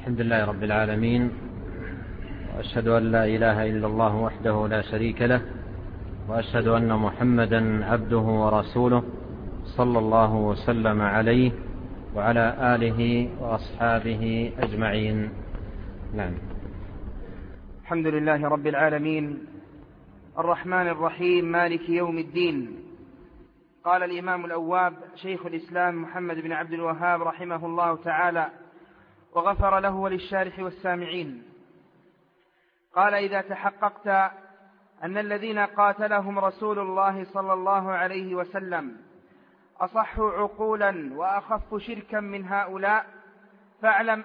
الحمد لله رب العالمين، وأشهد أن لا إله إلا الله وحده لا شريك له، وأشهد أن محمدا عبده ورسوله صلى الله وسلم عليه وعلى آله وأصحابه أجمعين. نعم. الحمد لله رب العالمين الرحمن الرحيم مالك يوم الدين. قال الإمام الأواب شيخ الإسلام محمد بن عبد الوهاب رحمه الله تعالى وغفر له وللشارح والسامعين، قال: إذا تحققت أن الذين قاتلهم رسول الله صلى الله عليه وسلم أصحوا عقولا وأخف شركا من هؤلاء، فاعلم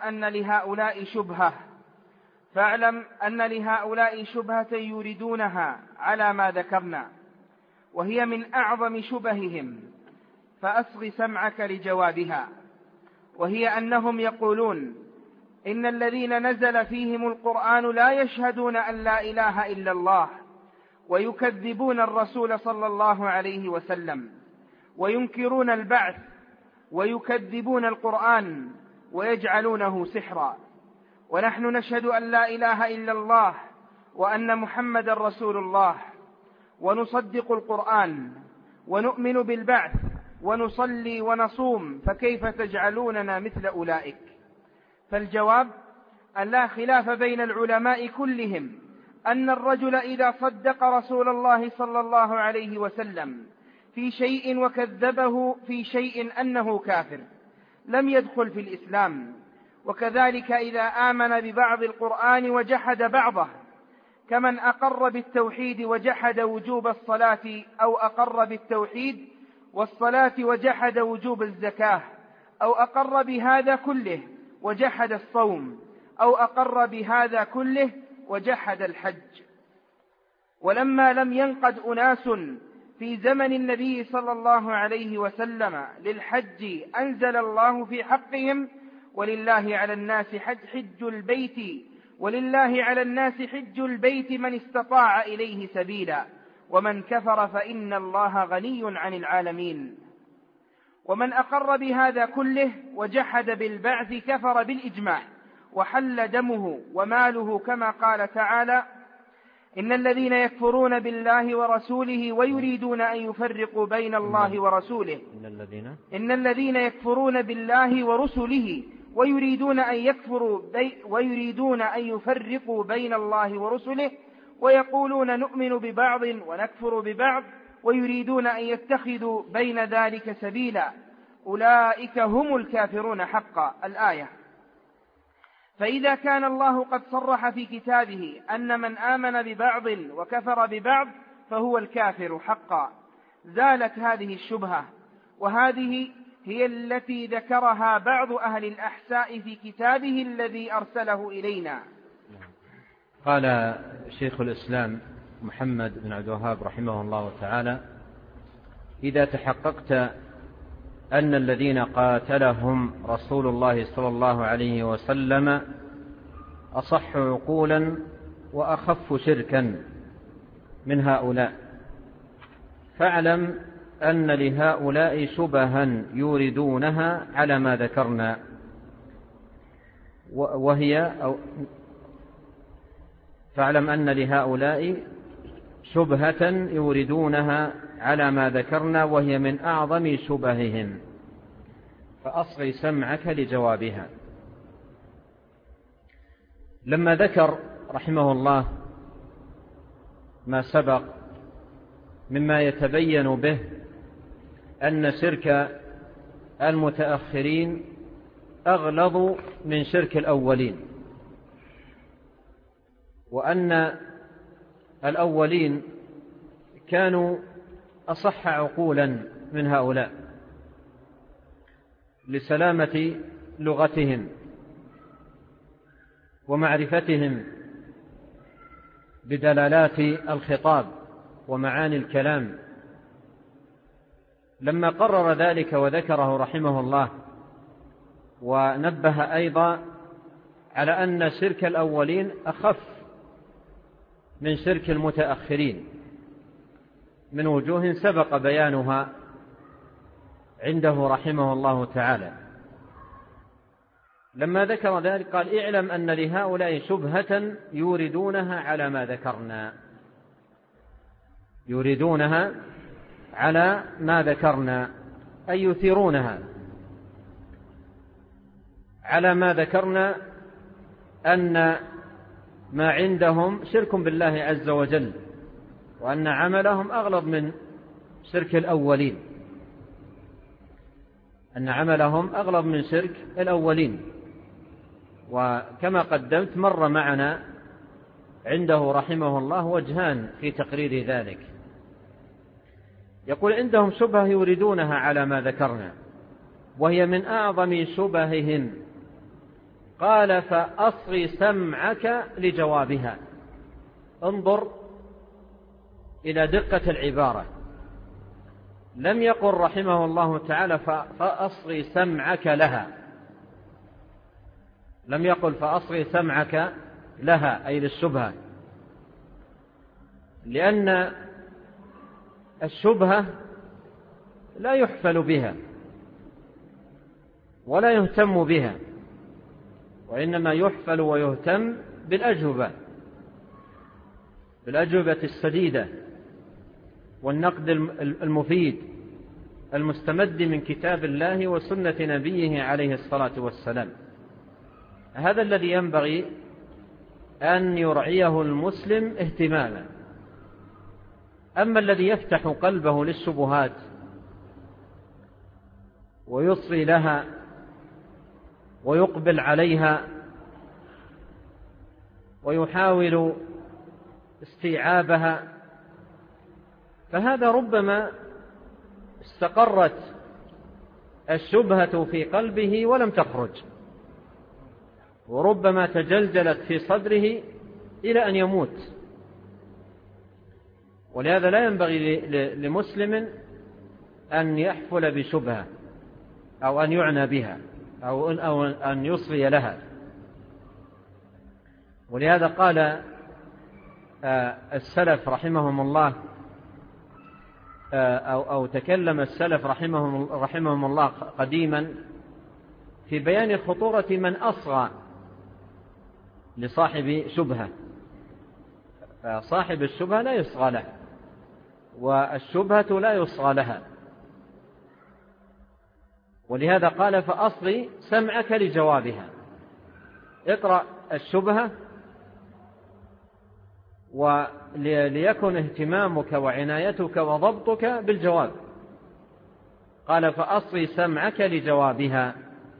أن لهؤلاء شبهة يريدونها على ما ذكرنا، وهي من أعظم شبههم، فأصغ سمعك لجوابها. وهي أنهم يقولون إن الذين نزل فيهم القرآن لا يشهدون أن لا إله إلا الله، ويكذبون الرسول صلى الله عليه وسلم، وينكرون البعث، ويكذبون القرآن، ويجعلونه سحرا. ونحن نشهد أن لا إله إلا الله وأن محمد رسول الله، ونصدق القرآن، ونؤمن بالبعث، ونصلي ونصوم، فكيف تجعلوننا مثل أولئك؟ فالجواب أن لا خلاف بين العلماء كلهم أن الرجل إذا صدق رسول الله صلى الله عليه وسلم في شيء وكذبه في شيء أنه كافر لم يدخل في الإسلام. وكذلك إذا آمن ببعض القرآن وجحد بعضه، كمن أقر بالتوحيد وجحد وجوب الصلاة، أو أقر بالتوحيد والصلاة وجحد وجوب الزكاة، أو أقر بهذا كله وجحد الصوم، أو أقر بهذا كله وجحد الحج. ولما لم ينقد أناس في زمن النبي صلى الله عليه وسلم للحج، أنزل الله في حقهم: ولله على الناس حج البيت من استطاع إليه سبيلا، ومن كفر فإن الله غني عن العالمين. ومن أقر بهذا كله وجحد بالبعث كفر بالإجماع، وحل دمه وماله، كما قال تعالى: إن الذين يكفرون بالله ورسوله ويريدون أن يفرقوا بين الله ورسوله إن الذين يكفرون بالله ورسله ويريدون أن يفرقوا بين الله ورسله، ويقولون نؤمن ببعض ونكفر ببعض، ويريدون أن يتخذوا بين ذلك سبيلا، أولئك هم الكافرون حقا. الآية. فإذا كان الله قد صرح في كتابه أن من آمن ببعض وكفر ببعض فهو الكافر حقا، زالت هذه الشبهة، وهذه هي التي ذكرها بعض أهل الأحساء في كتابه الذي أرسله إلينا. قال شيخ الإسلام محمد بن عبد الوهاب رحمه الله تعالى: إذا تحققت أن الذين قاتلهم رسول الله صلى الله عليه وسلم أصح عقولا وأخف شركا من هؤلاء، فاعلم أن لهؤلاء شبها يوردونها على ما ذكرنا، فاعلم أن لهؤلاء شبهة يوردونها على ما ذكرنا، وهي من أعظم شبههم، فأصغ سمعك لجوابها. لما ذكر رحمه الله ما سبق مما يتبين به أن شرك المتأخرين أغلظ من شرك الأولين، وأن الأولين كانوا أصح عقولا من هؤلاء لسلامة لغتهم ومعرفتهم بدلالات الخطاب ومعاني الكلام. لما قرر ذلك وذكره رحمه الله، ونبه أيضا على أن شرك الأولين أخف من شرك المتأخرين من وجوه سبق بيانها عنده رحمه الله تعالى. لما ذكر ذلك قال اعلم أن لهؤلاء شبهة يوردونها على ما ذكرنا، يريدونها على ما ذكرنا، أي يثيرونها على ما ذكرنا، أن ما عندهم شرك بالله عز وجل، وأن عملهم أغلظ من شرك الأولين، أن عملهم أغلظ من شرك الأولين. وكما قدمت مر معنا عنده رحمه الله وجهان في تقرير ذلك. يقول عندهم شبهة يريدونها على ما ذكرنا، وهي من أعظم شبههم. قال فأصغ سمعك لجوابها. انظر إلى دقة العبارة، لم يقل رحمه الله تعالى فأصغ سمعك لها، لم يقل فأصغ سمعك لها أي للشبهة، لأن الشبهة لا يحفل بها ولا يهتم بها، وإنما يحفل ويهتم بالأجوبة السديدة والنقد المفيد المستمد من كتاب الله وسنة نبيه عليه الصلاة والسلام. هذا الذي ينبغي أن يرعيه المسلم اهتماما. أما الذي يفتح قلبه للشبهات ويصغي لها ويقبل عليها ويحاول استيعابها، فهذا ربما استقرت الشبهة في قلبه ولم تخرج، وربما تجلجلت في صدره إلى أن يموت. ولهذا لا ينبغي لمسلم أن يحفل بشبهة أو أن يعنى بها أو أن يصغي لها. ولهذا قال السلف رحمهم الله أو تكلم السلف رحمهم الله قديما في بيان خطورة من أصغى لصاحب شبهة. صاحب الشبهة لا يصغى له، والشبهة لا يصغى لها. ولهذا قال فأصغي سمعك لجوابها. اقرأ الشبهة وليكن اهتمامك وعنايتك وضبطك بالجواب. قال فأصغي سمعك لجوابها.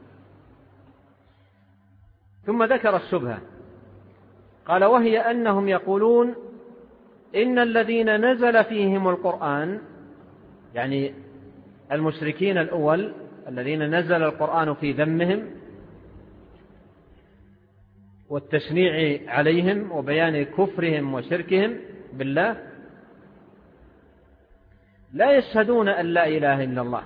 ثم ذكر الشبهة قال وهي أنهم يقولون إن الذين نزل فيهم القرآن، يعني المشركين الأول الذين نزل القرآن في ذمهم والتشنيع عليهم وبيان كفرهم وشركهم بالله، لا يشهدون أن لا إله إلا الله،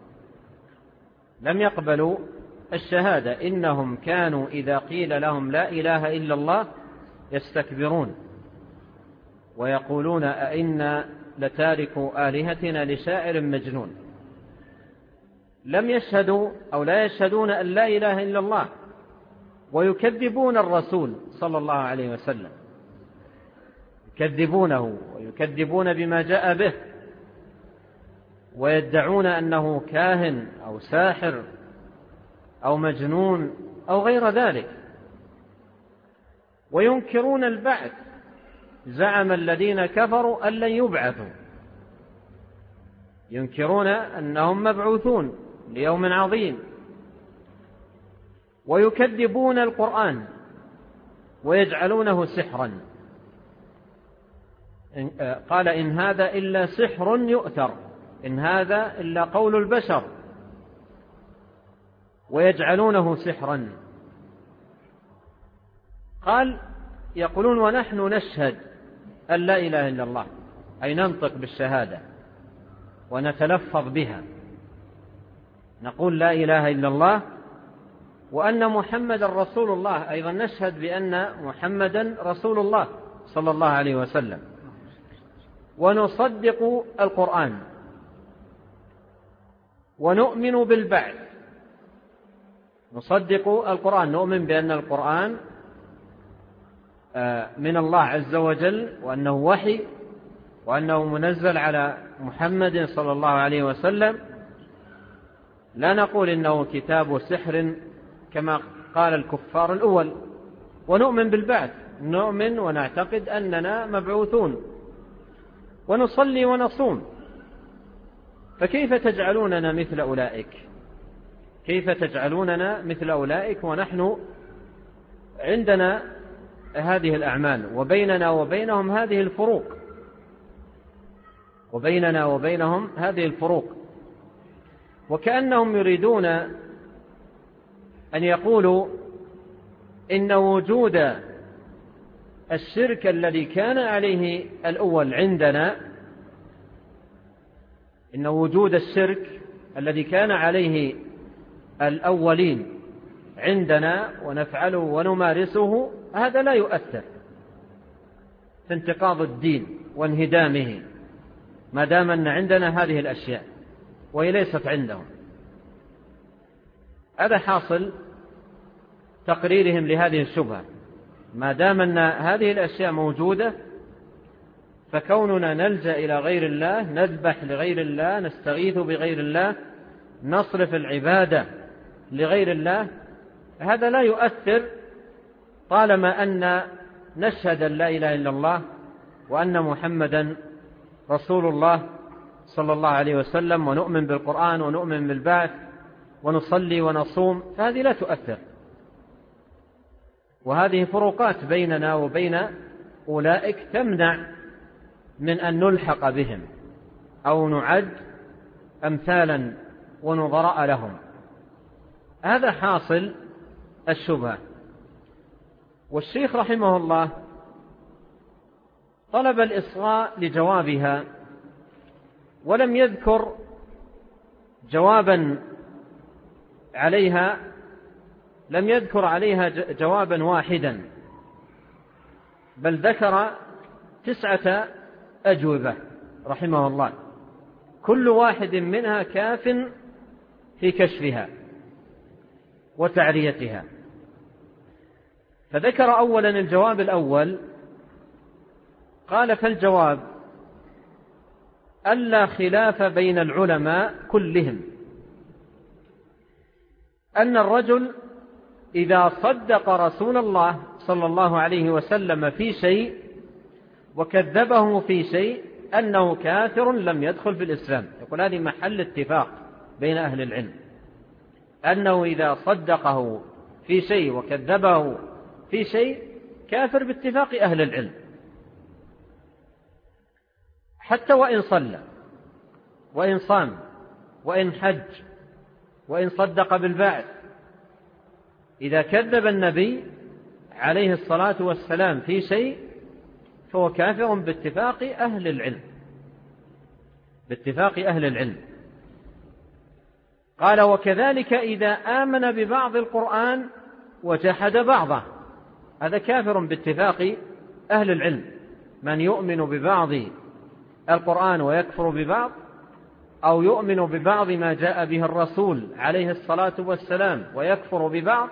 لم يقبلوا الشهادة. إنهم كانوا إذا قيل لهم لا إله إلا الله يستكبرون ويقولون أئنا لتاركوا آلهتنا لشاعر مجنون. لم يشهدوا أو لا يشهدون أن لا إله إلا الله، ويكذبون الرسول صلى الله عليه وسلم، يكذبونه ويكذبون بما جاء به، ويدعون أنه كاهن أو ساحر أو مجنون أو غير ذلك، وينكرون البعث. زعم الذين كفروا أن لن يبعثوا، ينكرون أنهم مبعوثون ليوم عظيم. ويكذبون القرآن ويجعلونه سحرا. قال إن هذا إلا سحر يؤثر، إن هذا إلا قول البشر، ويجعلونه سحرا. قال يقولون ونحن نشهد أن لا إله إلا الله، أي ننطق بالشهادة ونتلفظ بها، نقول لا إله إلا الله وأن محمد رسول الله، أيضا نشهد بأن محمدا رسول الله صلى الله عليه وسلم، ونصدق القرآن ونؤمن بالبعث نصدق القرآن، نؤمن بأن القرآن من الله عز وجل، وأنه وحي، وأنه منزل على محمد صلى الله عليه وسلم. لا نقول إنه كتاب سحر كما قال الكفار الأول. ونؤمن بالبعث، نؤمن ونعتقد أننا مبعوثون، ونصلي ونصوم. فكيف تجعلوننا مثل أولئك؟ كيف تجعلوننا مثل أولئك ونحن عندنا هذه الأعمال، وبيننا وبينهم هذه الفروق، وبيننا وبينهم هذه الفروق؟ وكأنهم يريدون أن يقولوا إن وجود الشرك الذي كان عليه الأول عندنا، إن وجود الشرك الذي كان عليه الأولين عندنا ونفعله ونمارسه، هذا لا يؤثر في انتقاض الدين وانهدامه، ما دام أن عندنا هذه الأشياء وهي ليست عندهم. هذا حاصل تقريرهم لهذه الشبهة. ما دام أن هذه الأشياء موجودة، فكوننا نلجأ إلى غير الله، نذبح لغير الله، نستغيث بغير الله، نصرف العبادة لغير الله، هذا لا يؤثر طالما أن نشهد أن لا إله إلا الله وأن محمدا رسول الله صلى الله عليه وسلم، ونؤمن بالقرآن ونؤمن بالبعث ونصلي ونصوم، فهذه لا تؤثر. وهذه فروقات بيننا وبين أولئك تمنع من أن نلحق بهم أو نعد أمثالا ونظراء لهم. هذا حاصل الشبهة. والشيخ رحمه الله طلب الإصغاء لجوابها، ولم يذكر جوابا عليها، لم يذكر عليها جوابا واحدا، بل ذكر 9 أجوبة رحمه الله، كل واحد منها كاف في كشفها وتعريتها. فذكر أولا الجواب الأول، قال: فالجواب ألا خلاف بين العلماء كلهم أن الرجل إذا صدق رسول الله صلى الله عليه وسلم في شيء وكذبه في شيء أنه كافر لم يدخل في الإسلام. يقول هذه محل اتفاق بين أهل العلم، أنه إذا صدقه في شيء وكذبه في شيء كافر باتفاق أهل العلم، حتى وإن صلى وإن صام وإن حج وإن صدق بالبعث، إذا كذب النبي عليه الصلاة والسلام في شيء فهو كافر باتفاق أهل العلم، باتفاق أهل العلم. قال: وكذلك إذا آمن ببعض القرآن وجحد بعضه، هذا كافر باتفاق أهل العلم. من يؤمن ببعض القرآن ويكفر ببعض، أو يؤمن ببعض ما جاء به الرسول عليه الصلاة والسلام ويكفر ببعض،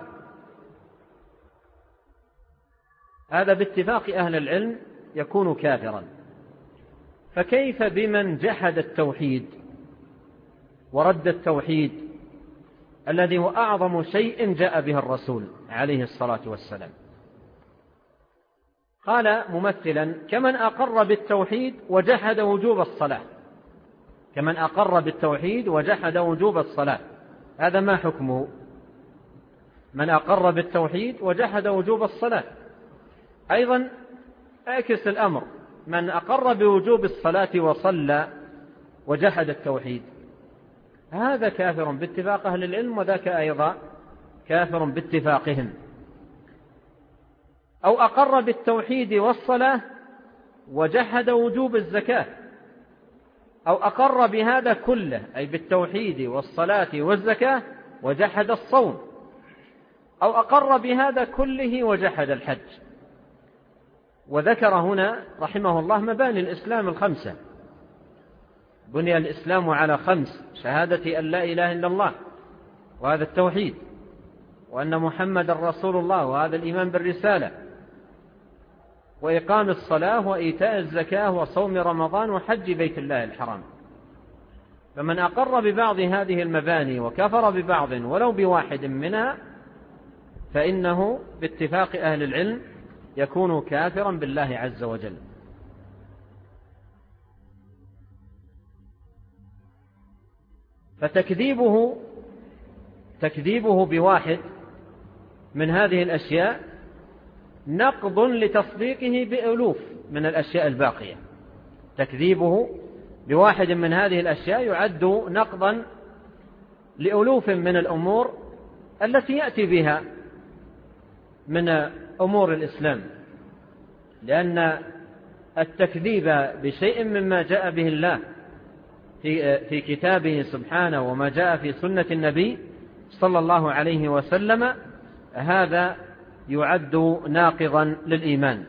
هذا باتفاق أهل العلم يكون كافرا. فكيف بمن جحد التوحيد ورد التوحيد الذي هو أعظم شيء جاء به الرسول عليه الصلاة والسلام؟ قال ممثلا: كمن أقر بالتوحيد وجحد وجوب الصلاة. كمن أقر بالتوحيد وجحد وجوب الصلاة، هذا ما حكمه؟ من أقر بالتوحيد وجحد وجوب الصلاة. أيضا اعكس الأمر: من أقر بوجوب الصلاة وصلى وجحد التوحيد، هذا كافر باتفاق أهل العلم، وذاك أيضا كافر باتفاقهم. أو أقر بالتوحيد والصلاة وجحد وجوب الزكاة، أو أقر بهذا كله، أي بالتوحيد والصلاة والزكاة، وجحد الصوم، أو أقر بهذا كله وجحد الحج. وذكر هنا رحمه الله مباني الإسلام 5: بني الإسلام على 5: شهادة أن لا إله إلا الله، وهذا التوحيد، وأن محمد رسول الله، وهذا الإيمان بالرسالة، وإقام الصلاة وإيتاء الزكاة وصوم رمضان وحج بيت الله الحرام. فمن أقر ببعض هذه المباني وكفر ببعض ولو بواحد منها فإنه باتفاق أهل العلم يكون كافرا بالله عز وجل. فتكذيبه بواحد من هذه الأشياء نقض لتصديقه بألوف من الأشياء الباقية. تكذيبه بواحد من هذه الأشياء يعد نقضا لألوف من الأمور التي يأتي بها من أمور الإسلام، لأن التكذيب بشيء مما جاء به الله في كتابه سبحانه وما جاء في سنة النبي صلى الله عليه وسلم هذا يعد ناقضا للإيمان.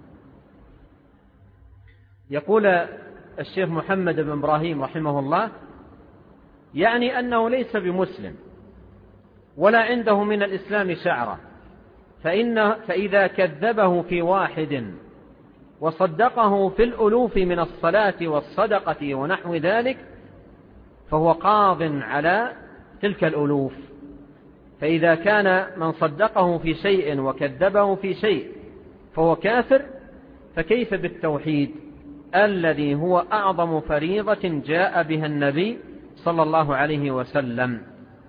يقول الشيخ محمد بن إبراهيم رحمه الله: يعني أنه ليس بمسلم ولا عنده من الإسلام شعرة، فإذا كذبه في واحد وصدقه في الألوف من الصلاة والصدقة ونحو ذلك فهو قاض على تلك الألوف. فإذا كان من صدقه في شيء وكذبه في شيء فهو كافر، فكيف بالتوحيد الذي هو أعظم فريضة جاء بها النبي صلى الله عليه وسلم؟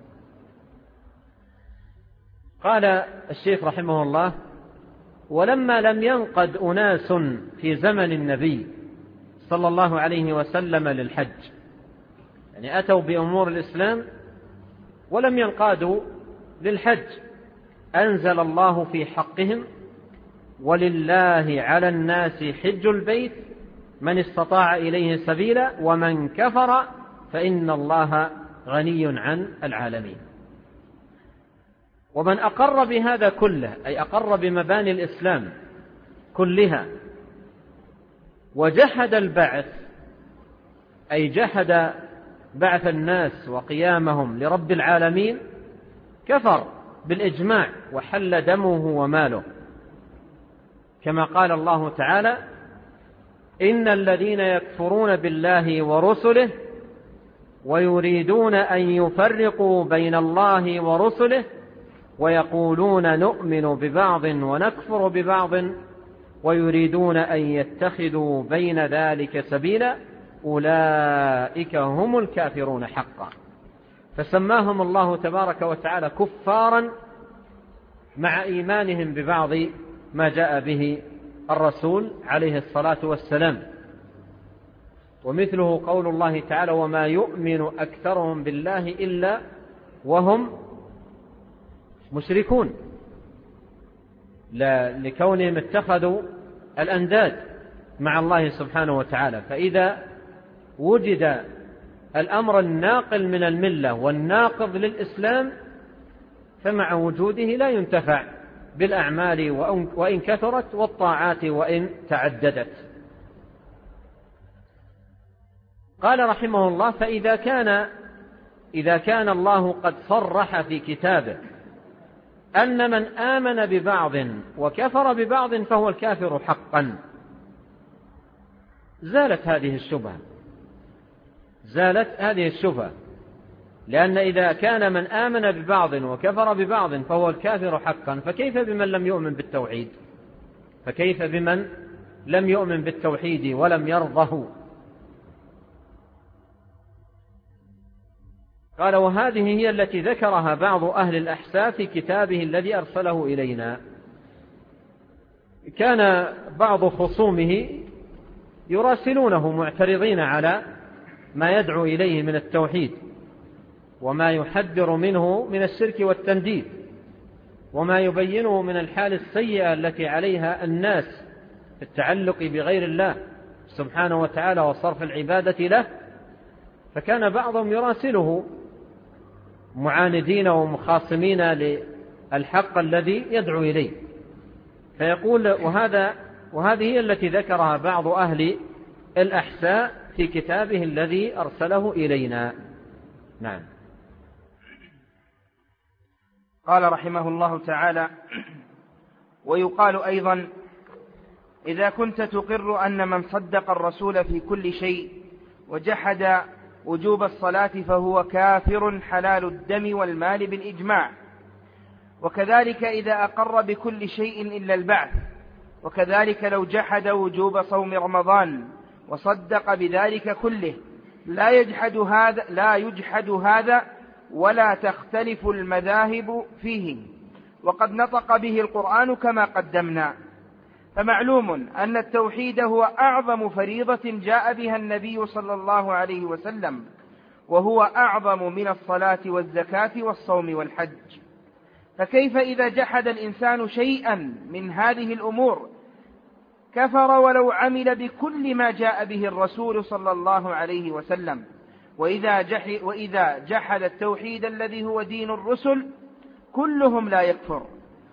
قال الشيخ رحمه الله: ولما لم ينقد أناس في زمن النبي صلى الله عليه وسلم للحج، يعني أتوا بأمور الإسلام ولم ينقادوا للحج، أنزل الله في حقهم: ولله على الناس حج البيت من استطاع إليه سبيلا ومن كفر فإن الله غني عن العالمين. ومن أقر بهذا كله، أي أقر بمباني الإسلام كلها، وجحد البعث، أي جحد بعث الناس وقيامهم لرب العالمين، كفر بالإجماع وحل دمه وماله، كما قال الله تعالى: إن الذين يكفرون بالله ورسله ويريدون أن يفرقوا بين الله ورسله ويقولون نؤمن ببعض ونكفر ببعض ويريدون أن يتخذوا بين ذلك سبيلا أولئك هم الكافرون حقا. فسماهم الله تبارك وتعالى كفارا مع إيمانهم ببعض ما جاء به الرسول عليه الصلاة والسلام. ومثله قول الله تعالى: وما يؤمن أكثرهم بالله إلا وهم مشركون، لكونهم اتخذوا الأنداد مع الله سبحانه وتعالى. فإذا وجد الأمر الناقل من الملة والناقض للإسلام فمع وجوده لا ينتفع بالأعمال وإن كثرت، والطاعات وإن تعددت. قال رحمه الله: إذا كان الله قد صرح في كتابه أن من آمن ببعض وكفر ببعض فهو الكافر حقا، زالت هذه الشبهة، لأن إذا كان من آمن ببعض وكفر ببعض فهو الكافر حقا، فكيف بمن لم يؤمن بالتوحيد؟ فكيف بمن لم يؤمن بالتوحيد ولم يرضه؟ قال: وهذه هي التي ذكرها بعض أهل الأحساء في كتابه الذي أرسله إلينا. كان بعض خصومه يراسلونه معترضين على ما يدعو إليه من التوحيد، وما يحذر منه من الشرك والتنديد، وما يبينه من الحال السيئة التي عليها الناس في التعلق بغير الله سبحانه وتعالى وصرف العبادة له. فكان بعضهم يراسله معاندين ومخاصمين للحق الذي يدعو إليه، فيقول: وهذه هي التي ذكرها بعض أهل الأحساء في كتابه الذي أرسله إلينا. نعم. قال رحمه الله تعالى: ويقال أيضا: إذا كنت تقر أن من صدق الرسول في كل شيء وجحد وجوب الصلاة فهو كافر حلال الدم والمال بالإجماع، وكذلك إذا أقر بكل شيء إلا البعث، وكذلك لو جحد وجوب صوم رمضان وصدق بذلك كله لا يجحد هذا ولا تختلف المذاهب فيه، وقد نطق به القرآن كما قدمنا. فمعلوم أن التوحيد هو أعظم فريضة جاء بها النبي صلى الله عليه وسلم، وهو أعظم من الصلاة والزكاة والصوم والحج. فكيف إذا جحد الإنسان شيئا من هذه الأمور كفر ولو عمل بكل ما جاء به الرسول صلى الله عليه وسلم؟ وإذا جحد التوحيد الذي هو دين الرسل كلهم لا يكفر.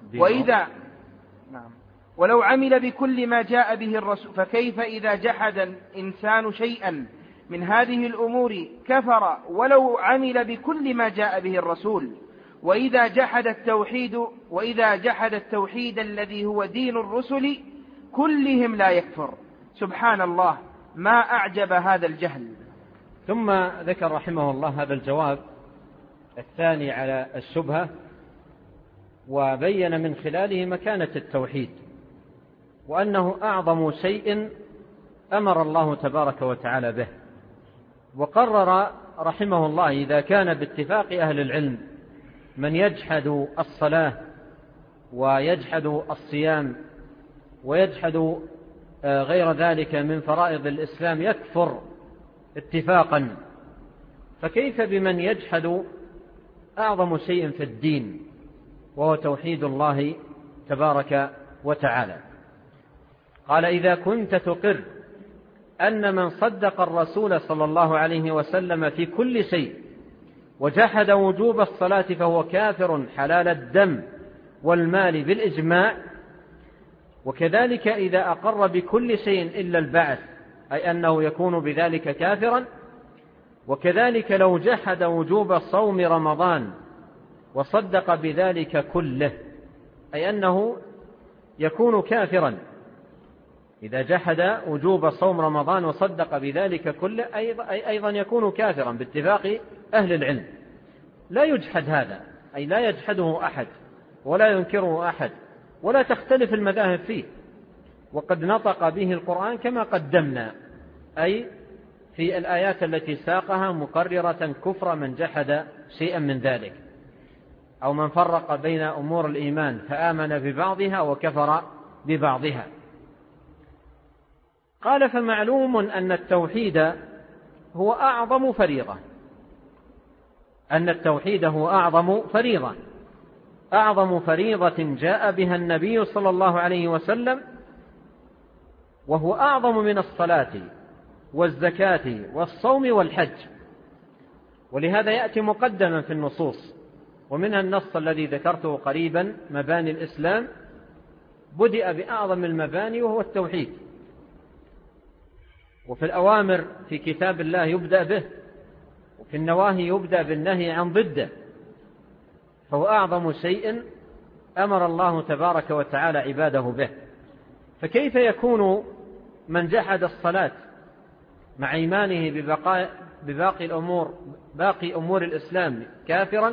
ولو عمل بكل ما جاء به الرسول، فكيف إذا جحد الإنسان شيئا من هذه الأمور كفر ولو عمل بكل ما جاء به الرسول؟ وإذا جحد التوحيد الذي هو دين الرسل كلهم لا يكفر. سبحان الله، ما أعجب هذا الجهل. ثم ذكر رحمه الله هذا الجواب الثاني على الشبهة، وبين من خلاله مكانة التوحيد، وأنه أعظم شيء أمر الله تبارك وتعالى به. وقرر رحمه الله إذا كان باتفاق أهل العلم من يجحد الصلاة ويجحد الصيام ويجحد غير ذلك من فرائض الإسلام يكفر اتفاقا، فكيف بمن يجحد أعظم شيء في الدين وهو توحيد الله تبارك وتعالى؟ قال: إذا كنت تقر أن من صدق الرسول صلى الله عليه وسلم في كل شيء وجحد وجوب الصلاة فهو كافر حلال الدم والمال بالإجماع، وكذلك إذا أقر بكل شيء إلا البعث، أي أنه يكون بذلك كافرا، وكذلك لو جحد وجوب صوم رمضان وصدق بذلك كله، أي أنه يكون كافرا. إذا جحد وجوب صوم رمضان وصدق بذلك كله أيضا يكون كافرا باتفاق أهل العلم. لا يجحد هذا، أي لا يجحده أحد ولا ينكره أحد ولا تختلف المذاهب فيه، وقد نطق به القرآن كما قدمنا، أي في الآيات التي ساقها مقررة كفر من جحد شيئا من ذلك، أو من فرق بين أمور الإيمان فآمن ببعضها وكفر ببعضها. قال: فمعلوم أن التوحيد هو أعظم فريضة، أعظم فريضة جاء بها النبي صلى الله عليه وسلم، وهو أعظم من الصلاة والزكاة والصوم والحج. ولهذا يأتي مقدما في النصوص، ومنها النص الذي ذكرته قريبا: مباني الإسلام، بدأ بأعظم المباني وهو التوحيد. وفي الأوامر في كتاب الله يبدأ به، وفي النواهي يبدأ بالنهي عن ضده، فهو أعظم شيء أمر الله تبارك وتعالى عباده به. فكيف يكون من جحد الصلاة مع إيمانه باقي أمور الإسلام كافرا،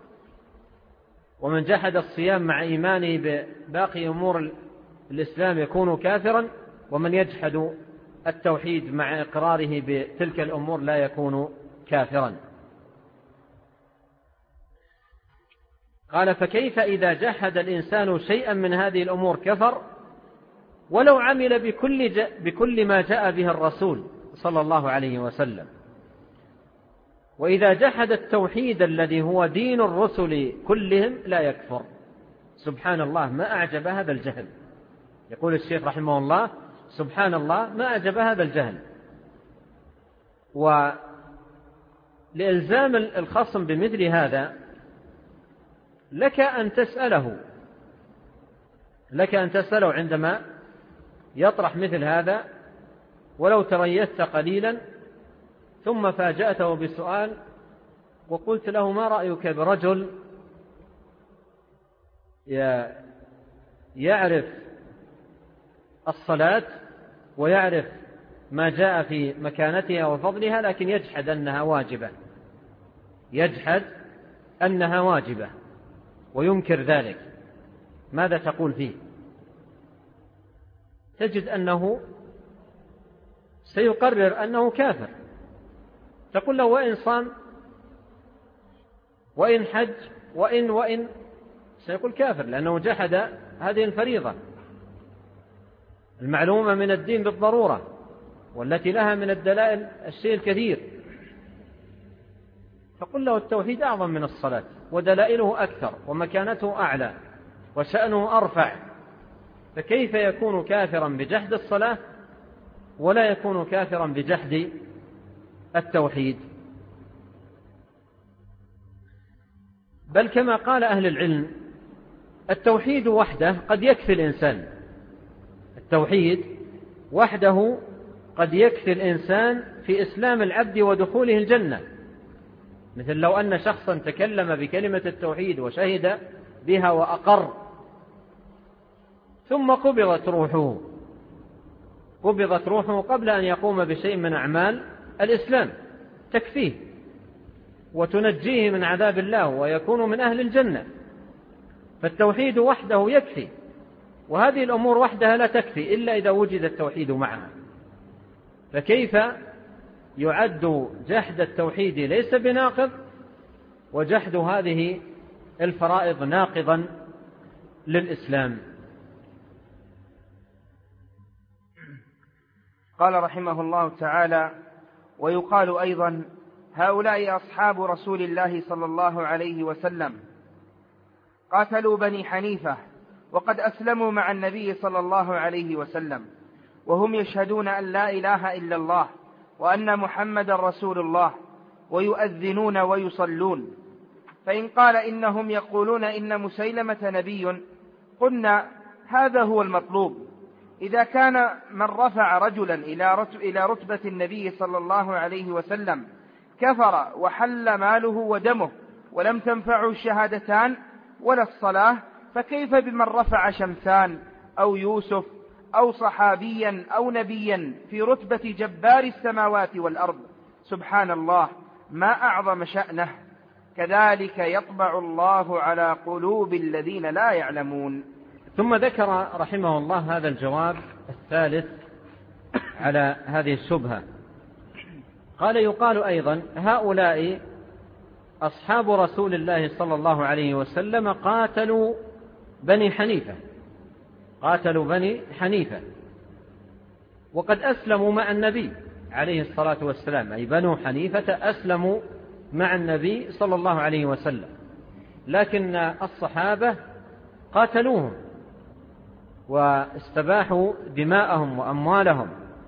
ومن جحد الصيام مع إيمانه بباقي أمور الإسلام يكون كافرا، ومن يجحد التوحيد مع إقراره بتلك الأمور لا يكون كافرا؟ قال: فكيف إذا جحد الإنسان شيئا من هذه الأمور كفر ولو عمل بكل ما جاء به الرسول صلى الله عليه وسلم؟ وإذا جحد التوحيد الذي هو دين الرسل كلهم لا يكفر. سبحان الله، ما أعجب هذا الجهل. يقول الشيخ رحمه الله: سبحان الله، ما أعجب هذا الجهل. ولإلزام الخصم بمثل هذا لك أن تسأله عندما يطرح مثل هذا، ولو تريثت قليلا ثم فاجأته بسؤال وقلت له: ما رأيك برجل يعرف الصلاة ويعرف ما جاء في مكانتها وفضلها، لكن يجحد أنها واجبة، يجحد أنها واجبة وينكر ذلك، ماذا تقول فيه؟ تجد أنه سيقرر أنه كافر. تقول له وإن صام وإن حج وإن سيقول كافر، لأنه جحد هذه الفريضة المعلومة من الدين بالضرورة، والتي لها من الدلائل الشيء الكثير. فقل له التوحيد أعظم من الصلاة، ودلائله أكثر، ومكانته أعلى، وشأنه أرفع، فكيف يكون كافرا بجحد الصلاة ولا يكون كافرا بجحد التوحيد؟ بل كما قال أهل العلم التوحيد وحده قد يكفي الإنسان، التوحيد وحده قد يكفي الإنسان في إسلام العبد ودخوله الجنة. مثل لو أن شخصا تكلم بكلمة التوحيد وشهد بها وأقر، ثم قبضت روحه قبل أن يقوم بشيء من أعمال الإسلام، تكفيه وتنجيه من عذاب الله ويكون من أهل الجنة. فالتوحيد وحده يكفي، وهذه الأمور وحدها لا تكفي إلا إذا وجد التوحيد معها. فكيف يعد جحد التوحيد ليس بناقض، وجحد هذه الفرائض ناقضا للإسلام؟ قال رحمه الله تعالى: ويقال أيضا هؤلاء أصحاب رسول الله صلى الله عليه وسلم قاتلوا بني حنيفة وقد أسلموا مع النبي صلى الله عليه وسلم، وهم يشهدون أن لا إله إلا الله وأن محمد رسول الله، ويؤذنون ويصلون. فإن قال إنهم يقولون إن مسيلمة نبي، قلنا هذا هو المطلوب. إذا كان من رفع رجلا إلى رتبة النبي صلى الله عليه وسلم كفر وحل ماله ودمه ولم تنفعه الشهادتان ولا الصلاة، فكيف بمن رفع شمسان أو يوسف أو صحابيا أو نبيا في رتبة جبار السماوات والأرض؟ سبحان الله، ما أعظم شأنه. كذلك يطبع الله على قلوب الذين لا يعلمون. ثم ذكر رحمه الله هذا الجواب الثالث على هذه الشبهة. قال: يقال أيضا هؤلاء أصحاب رسول الله صلى الله عليه وسلم قاتلوا بني حنيفة وقد أسلموا مع النبي عليه الصلاة والسلام، أي بنو حنيفة أسلموا مع النبي صلى الله عليه وسلم، لكن الصحابة قاتلوهم واستباحوا دماءهم وأموالهم،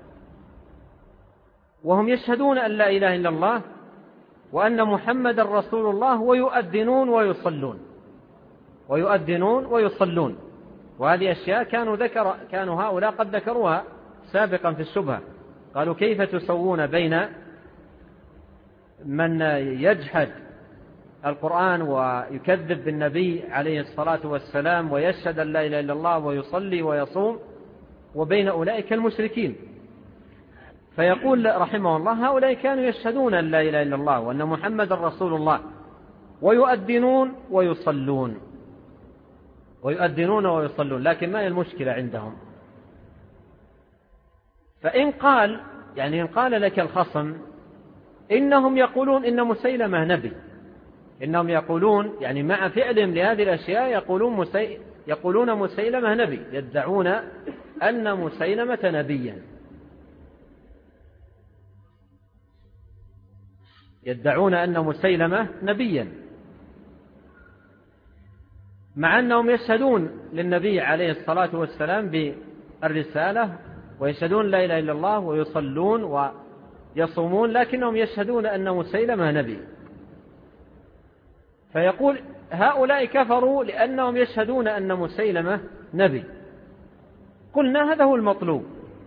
وهم يشهدون أن لا إله إلا الله وأن محمد رسول الله، ويؤذنون ويصلون. وهذه أشياء كانوا هؤلاء قد ذكروها سابقا في الشبهة. قالوا: كيف تسوون بين من يجحد القرآن ويكذب بالنبي عليه الصلاة والسلام ويشهد أن لا إله إلا الله ويصلي ويصوم، وبين أولئك المشركين؟ فيقول رحمه الله: هؤلاء كانوا يشهدون أن لا إله إلا الله وأن محمد رسول الله، ويؤذنون ويصلون، لكن ما هي المشكلة عندهم؟ فإن قال إن قال لك الخصم إنهم يقولون إن مسيلمة نبي، إنهم يقولون مع فعلهم لهذه الأشياء يقولون مسيلمة نبي، يدعون أن مسيلمة نبيا، مع أنهم يشهدون للنبي عليه الصلاة والسلام بالرسالة ويشهدون لا إله إلا الله ويصلون ويصومون، لكنهم يشهدون أن مسيلمة نبي. فيقول: هؤلاء كفروا لأنهم يشهدون أن مسيلمة نبي. قلنا هذا هو المطلوب.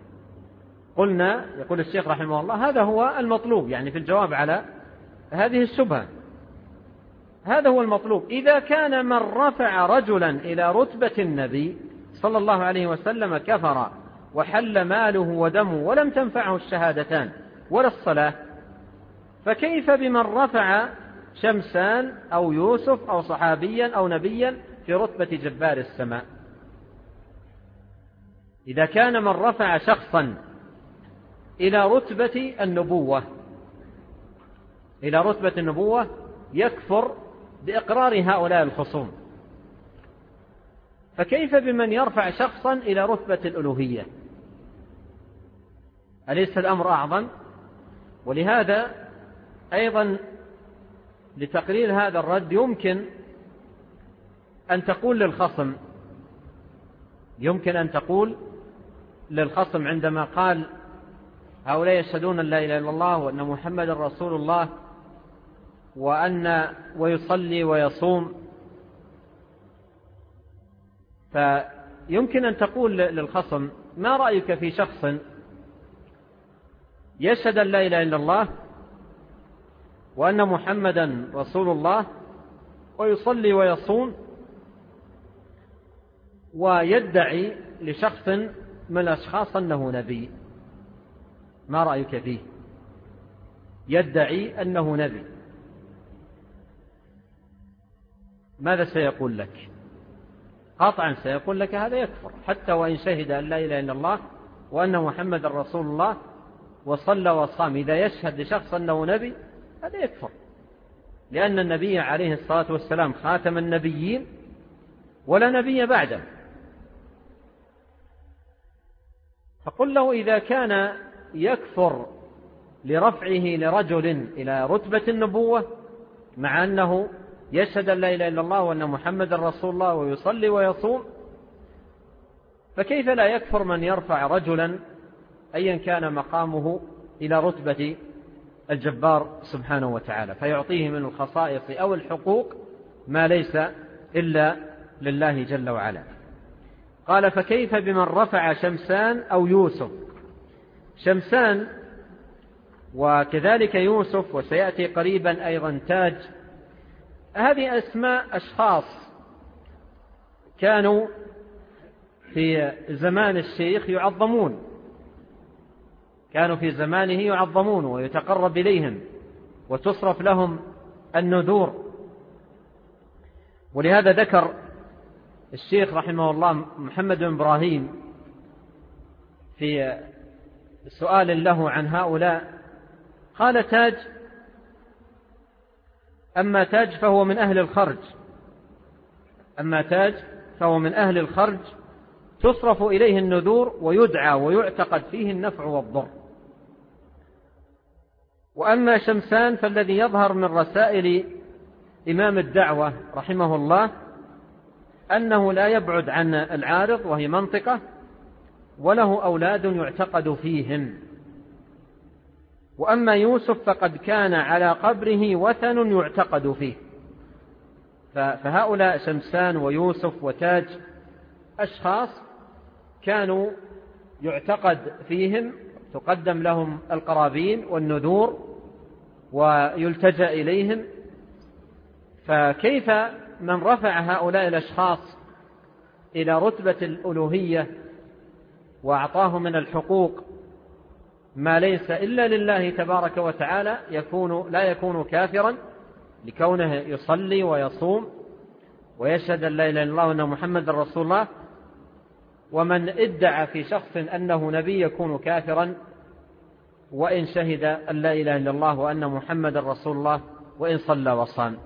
يقول الشيخ رحمه الله: هذا هو المطلوب في الجواب على هذه الشبهة. هذا هو المطلوب. إذا كان من رفع رجلا إلى رتبة النبي صلى الله عليه وسلم كفر وحل ماله ودمه ولم تنفعه الشهادتان ولا الصلاة، فكيف بمن رفع شمسان أو يوسف أو صحابيا أو نبيا في رتبة جبار السماء؟ إذا كان من رفع شخصا إلى رتبة النبوة يكفر بإقرار هؤلاء الخصوم، فكيف بمن يرفع شخصا إلى رتبة الألوهية؟ أليس الأمر أعظم؟ ولهذا أيضا لتقرير هذا الرد يمكن أن تقول للخصم عندما قال هؤلاء يشهدون أن لا إله إلا الله وأن محمد رسول الله ويصلي ويصوم، فيمكن أن تقول للخصم ما رأيك في شخص يشهد أن لا إله إلا الله وأن محمدا رسول الله ويصلي ويصوم ويدعي لشخص من الأشخاص أنه نبي؟ ما رأيك فيه؟ يدعي أنه نبي، ماذا سيقول لك؟ قاطعا سيقول لك هذا يكفر حتى وإن شهد أن لا إله إلا الله وأن محمد رسول الله وصلى وصام. إذا يشهد لشخص أنه نبي هذا يكفر، لأن النبي عليه الصلاة والسلام خاتم النبيين ولا نبي بعده. فقل له إذا كان يكفر لرفعه لرجل إلى رتبة النبوة مع أنه يشهد أن لا إله إلا الله وأن محمد رسول الله ويصلي ويصوم، فكيف لا يكفر من يرفع رجلا أيا كان مقامه إلى رتبة الجبار سبحانه وتعالى فيعطيه من الخصائص أو الحقوق ما ليس إلا لله جل وعلا؟ قال فكيف بمن رفع شمسان أو يوسف؟ شمسان وكذلك يوسف وسيأتي قريبا أيضا تاج، هذه أسماء أشخاص كانوا في زمان الشيخ يعظمون، كانوا في زمانه يعظمون ويتقرب إليهم وتصرف لهم النذور. ولهذا ذكر الشيخ رحمه الله محمد بن إبراهيم في سؤال له عن هؤلاء قال تاج أما تاج فهو من أهل الخرج تصرف إليه النذور ويدعى ويعتقد فيه النفع والضر. وأما شمسان فالذي يظهر من رسائل إمام الدعوة رحمه الله أنه لا يبعد عن العارض وهي منطقة وله أولاد يعتقد فيهم. وأما يوسف فقد كان على قبره وثن يعتقد فيه. فهؤلاء شمسان ويوسف وتاج أشخاص كانوا يعتقد فيهم، تقدم لهم القرابين والنذور ويلتجأ إليهم. فكيف من رفع هؤلاء الأشخاص إلى رتبة الألوهية وأعطاه من الحقوق ما ليس إلا لله تبارك وتعالى لا يكون كافرا لكونه يصلي ويصوم ويشهد أن لا إله إلا الله وأن محمد رسول الله؟ ومن ادعى في شخص أنه نبي يكون كافرا وإن شهد أن لا إله إلا الله وأن محمد رسول الله وإن صلى وصام.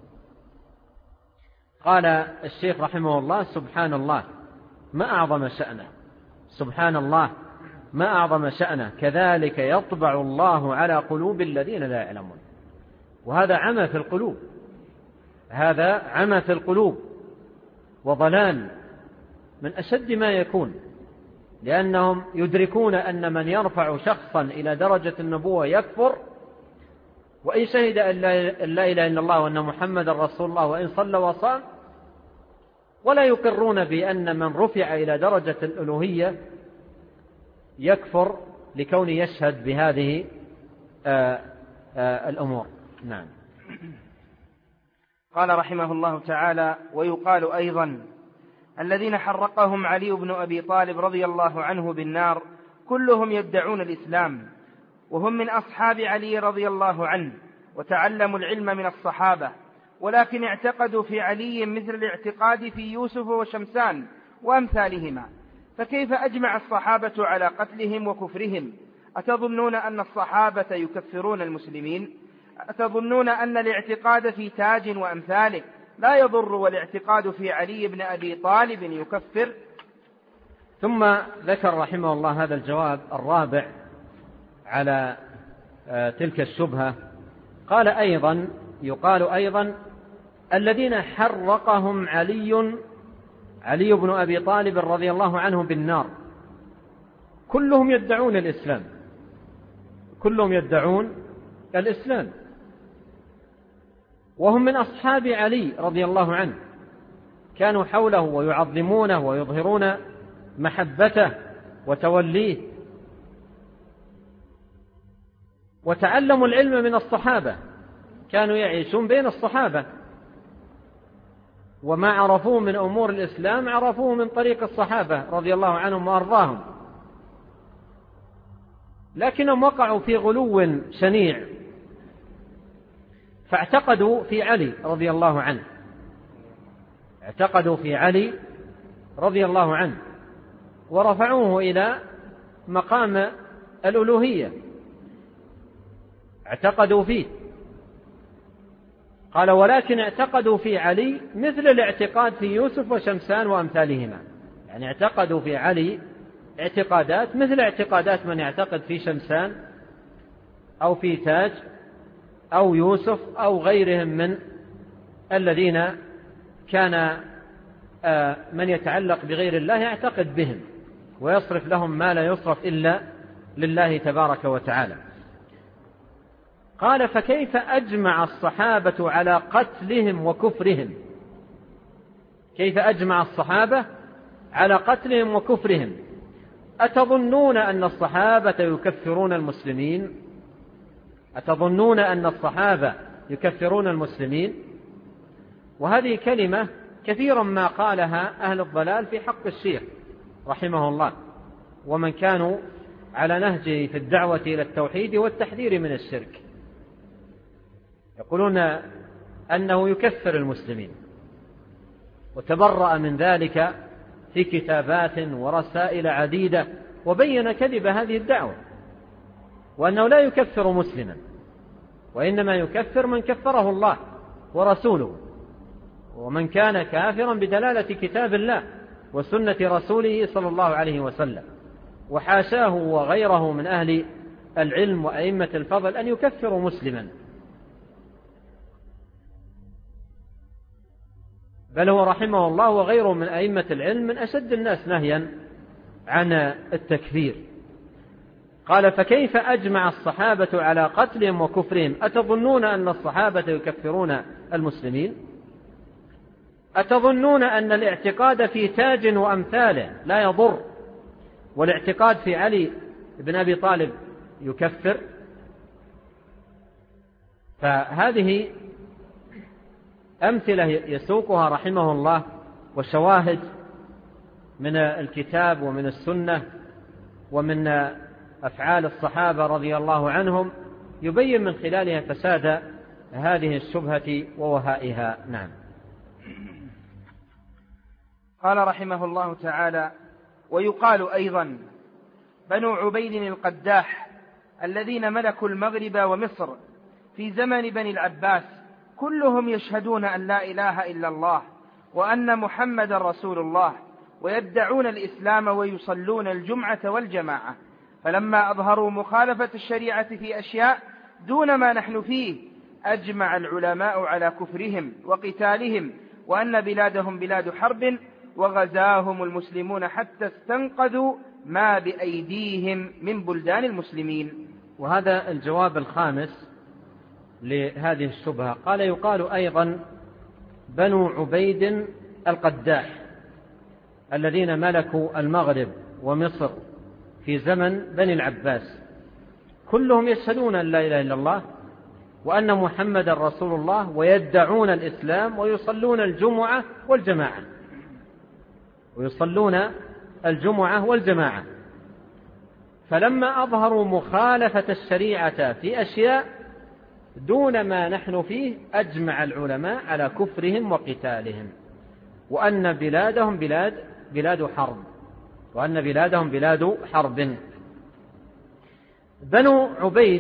قال الشيخ رحمه الله سبحان الله ما أعظم شأنه، سبحان الله ما أعظم شأنه، كذلك يطبع الله على قلوب الذين لا يعلمون. وهذا عمى في القلوب، هذا عمى في القلوب وضلال من أشد ما يكون، لأنهم يدركون أن من يرفع شخصا إلى درجة النبوة يكفر وإن شهد أن لا إله إلا الله وأن محمد رسول الله وإن صلى وصام، ولا يقرون بأن من رفع إلى درجة الألوهية يكفر لكون يشهد بهذه الأمور. نعم. قال رحمه الله تعالى: ويقال أيضا: الذين حرقهم علي بن أبي طالب رضي الله عنه بالنار كلهم يدعون الإسلام، وهم من أصحاب علي رضي الله عنه، وتعلموا العلم من الصحابة، ولكن اعتقدوا في علي مثل الاعتقاد في يوسف وشمسان وأمثالهما، فكيف أجمع الصحابة على قتلهم وكفرهم؟ أتظنون أن الصحابة يكفرون المسلمين؟ أتظنون أن الاعتقاد في تاج وأمثاله لا يضر، والاعتقاد في علي بن أبي طالب يكفر؟ ثم ذكر رحمه الله هذا الجواب الرابع على تلك الشبهة. قال أيضا: يقال أيضا: الذين حرقهم علي بن أبي طالب رضي الله عنه بالنار كلهم يدعون الإسلام، كلهم يدعون الإسلام، وهم من أصحاب علي رضي الله عنه، كانوا حوله ويعظمونه ويظهرون محبته وتوليه، وتعلموا العلم من الصحابة، كانوا يعيشون بين الصحابة، وما عرفوه من أمور الإسلام عرفوه من طريق الصحابة رضي الله عنهم وأرضاهم، لكنهم وقعوا في غلو شنيع، فاعتقدوا في علي رضي الله عنه، اعتقدوا في علي رضي الله عنه ورفعوه إلى مقام الألوهية، اعتقدوا فيه. قال: ولكن اعتقدوا في علي مثل الاعتقاد في يوسف وشمسان وأمثالهما، يعني اعتقدوا في علي اعتقادات مثل اعتقادات من يعتقد في شمسان أو في تاج أو يوسف أو غيرهم من الذين كان من يتعلق بغير الله يعتقد بهم ويصرف لهم ما لا يصرف إلا لله تبارك وتعالى. قال: فكيف أجمع الصحابة على قتلهم وكفرهم؟ كيف أجمع الصحابة على قتلهم وكفرهم؟ أتظنون أن الصحابة يكفرون المسلمين؟ أتظنون أن الصحابة يكفرون المسلمين؟ وهذه كلمة كثيرا ما قالها أهل الضلال في حق الشيخ رحمه الله ومن كانوا على نهجه في الدعوة إلى التوحيد والتحذير من الشرك، يقولون أنه يكفر المسلمين، وتبرأ من ذلك في كتابات ورسائل عديدة، وبين كذب هذه الدعوة، وأنه لا يكفر مسلما، وإنما يكفر من كفره الله ورسوله، ومن كان كافرا بدلالة كتاب الله وسنة رسوله صلى الله عليه وسلم. وحاشاه وغيره من أهل العلم وأئمة الفضل أن يكفروا مسلما، بل هو رحمه الله وغيره من أئمة العلم من أشد الناس نهيا عن التكفير. قال: فكيف أجمع الصحابة على قتلهم وكفرهم؟ أتظنون أن الصحابة يكفرون المسلمين؟ أتظنون أن الاعتقاد في تاج وأمثاله لا يضر، والاعتقاد في علي بن أبي طالب يكفر؟ فهذه أمثلة يسوقها رحمه الله وشواهد من الكتاب ومن السنة ومن أفعال الصحابة رضي الله عنهم، يبين من خلالها فساد هذه الشبهة ووهائها. نعم. قال رحمه الله تعالى: ويقال أيضا: بنو عبيد القداح الذين ملكوا المغرب ومصر في زمن بني العباس كلهم يشهدون أن لا إله إلا الله وأن محمد رسول الله، ويدعون الإسلام ويصلون الجمعة والجماعة، فلما أظهروا مخالفة الشريعة في أشياء دون ما نحن فيه أجمع العلماء على كفرهم وقتالهم، وأن بلادهم بلاد حرب، وغزاهم المسلمون حتى استنقذوا ما بأيديهم من بلدان المسلمين. وهذا الجواب الخامس لهذه الشبهة. قال: يقال أيضا: بنو عبيد القداح الذين ملكوا المغرب ومصر في زمن بني العباس كلهم يشهدون أن لا إله إلا الله وأن محمد رسول الله ويدعون الإسلام ويصلون الجمعة والجماعة. فلما أظهروا مخالفة الشريعة في أشياء دون ما نحن فيه أجمع العلماء على كفرهم وقتالهم، وأن بلادهم بلاد حرب. بنو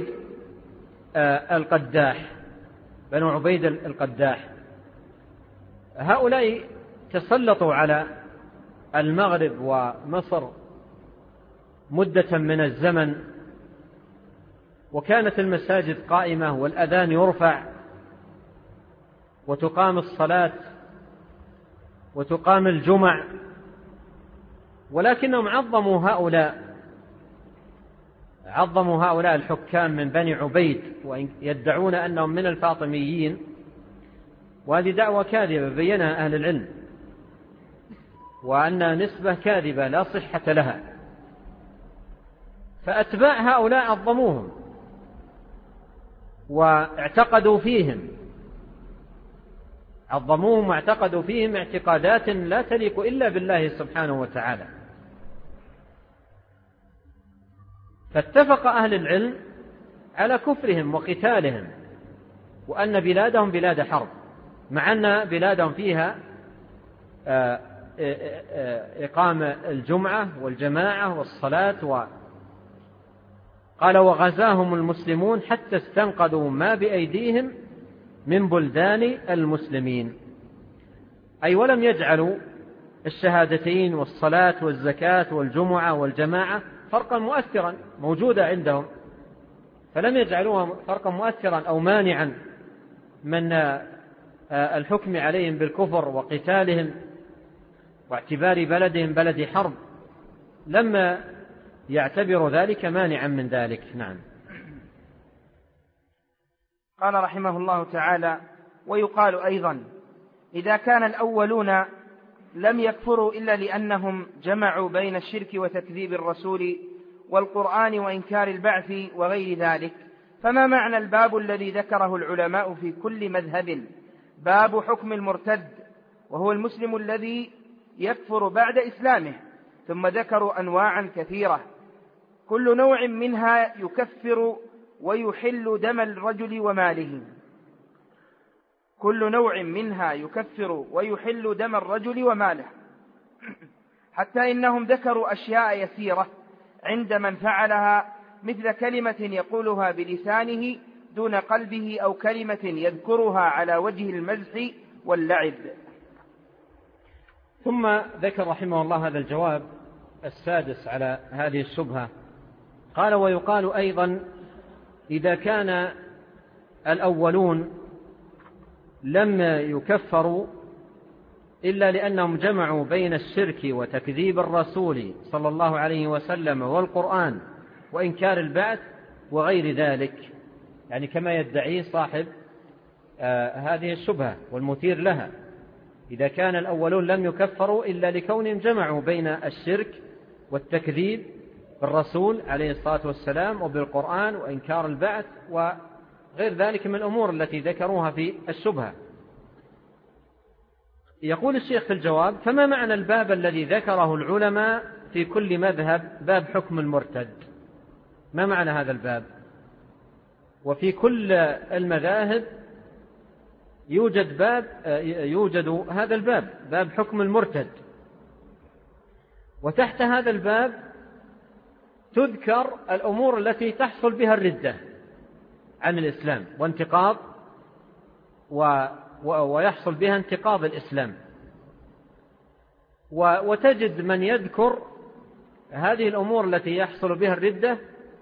عبيد القداح هؤلاء تسلطوا على المغرب ومصر مدة من الزمن، وكانت المساجد قائمة والأذان يرفع وتقام الصلاة وتقام الجمع، ولكنهم عظموا هؤلاء الحكام من بني عبيد، ويدعون أنهم من الفاطميين، وهذه دعوة كاذبة بينها أهل العلم، وأنها نسبة كاذبة لا صحة لها. فأتباع هؤلاء عظموهم واعتقدوا فيهم اعتقادات لا تليق إلا بالله سبحانه وتعالى. فاتفق أهل العلم على كفرهم وقتالهم، وأن بلادهم بلاد حرب، مع أن بلادهم فيها إقامة الجمعة والجماعة والصلاة. قال وغزاهم المسلمون حتى استنقذوا ما بأيديهم من بلدان المسلمين، أي ولم يجعلوا الشهادتين والصلاة والزكاة والجمعة والجماعة فرقا مؤثرا موجودة عندهم، فلم يجعلوها فرقا مؤثرا أو مانعا من الحكم عليهم بالكفر وقتالهم واعتبار بلدهم بلد حرب، لما يعتبر ذلك مانعا من ذلك. نعم. قال رحمه الله تعالى: ويقال أيضا إذا كان الأولون لم يكفروا إلا لأنهم جمعوا بين الشرك وتكذيب الرسول والقرآن وإنكار البعث وغير ذلك، فما معنى الباب الذي ذكره العلماء في كل مذهب باب حكم المرتد، وهو المسلم الذي يكفر بعد إسلامه؟ ثم ذكروا أنواعا كثيرة كل نوع منها يكفر ويحل دم الرجل وماله، حتى إنهم ذكروا أشياء يسيرة عند من فعلها، مثل كلمة يقولها بلسانه دون قلبه، أو كلمة يذكرها على وجه المزح واللعب. ثم ذكر رحمه الله هذا الجواب السادس على هذه الشبهة. قال ويقال أيضا إذا كان الأولون لم يكفروا إلا لأنهم جمعوا بين الشرك وتكذيب الرسول صلى الله عليه وسلم والقرآن وإنكار البعث وغير ذلك، يعني كما يدعي صاحب هذه الشبهة والمثير لها. إذا كان الأولون لم يكفروا إلا لكونهم جمعوا بين الشرك والتكذيب بالرسول عليه الصلاة والسلام وبالقرآن وإنكار البعث وغير ذلك من الأمور التي ذكروها في الشبهة. يقول الشيخ في الجواب: فما معنى الباب الذي ذكره العلماء في كل مذهب باب حكم المرتد؟ ما معنى هذا الباب؟ وفي كل المذاهب يوجد هذا الباب، باب حكم المرتد، وتحت هذا الباب تذكر الأمور التي تحصل بها الردة عن الإسلام وانتقاض ويحصل بها انتقاض الإسلام. وتجد من يذكر هذه الأمور التي يحصل بها الردة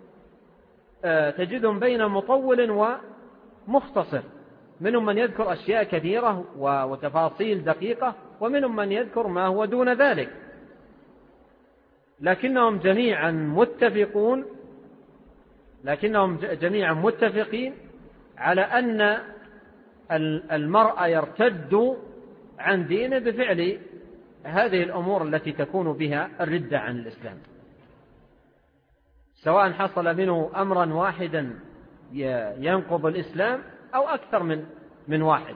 تجدهم بين مطول ومختصر، منهم من يذكر أشياء كثيرة وتفاصيل دقيقة، ومنهم من يذكر ما هو دون ذلك، لكنهم جميعا متفقين على أن المرء يرتد عن دينه بفعل هذه الأمور التي تكون بها الردة عن الإسلام، سواء حصل منه أمرا واحدا ينقض الإسلام أو أكثر من واحد.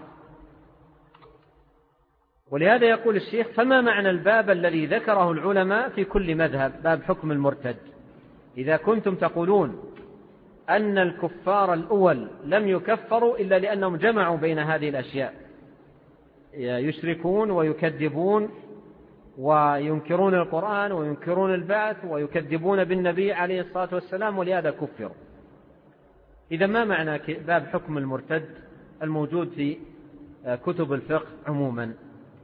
ولهذا يقول الشيخ: فما معنى الباب الذي ذكره العلماء في كل مذهب، باب حكم المرتد؟ إذا كنتم تقولون أن الكفار الأول لم يكفروا إلا لأنهم جمعوا بين هذه الأشياء، يشركون ويكذبون وينكرون القرآن وينكرون البعث ويكذبون بالنبي عليه الصلاة والسلام، ولهذا كفروا. إذا ما معنى باب حكم المرتد الموجود في كتب الفقه عموما؟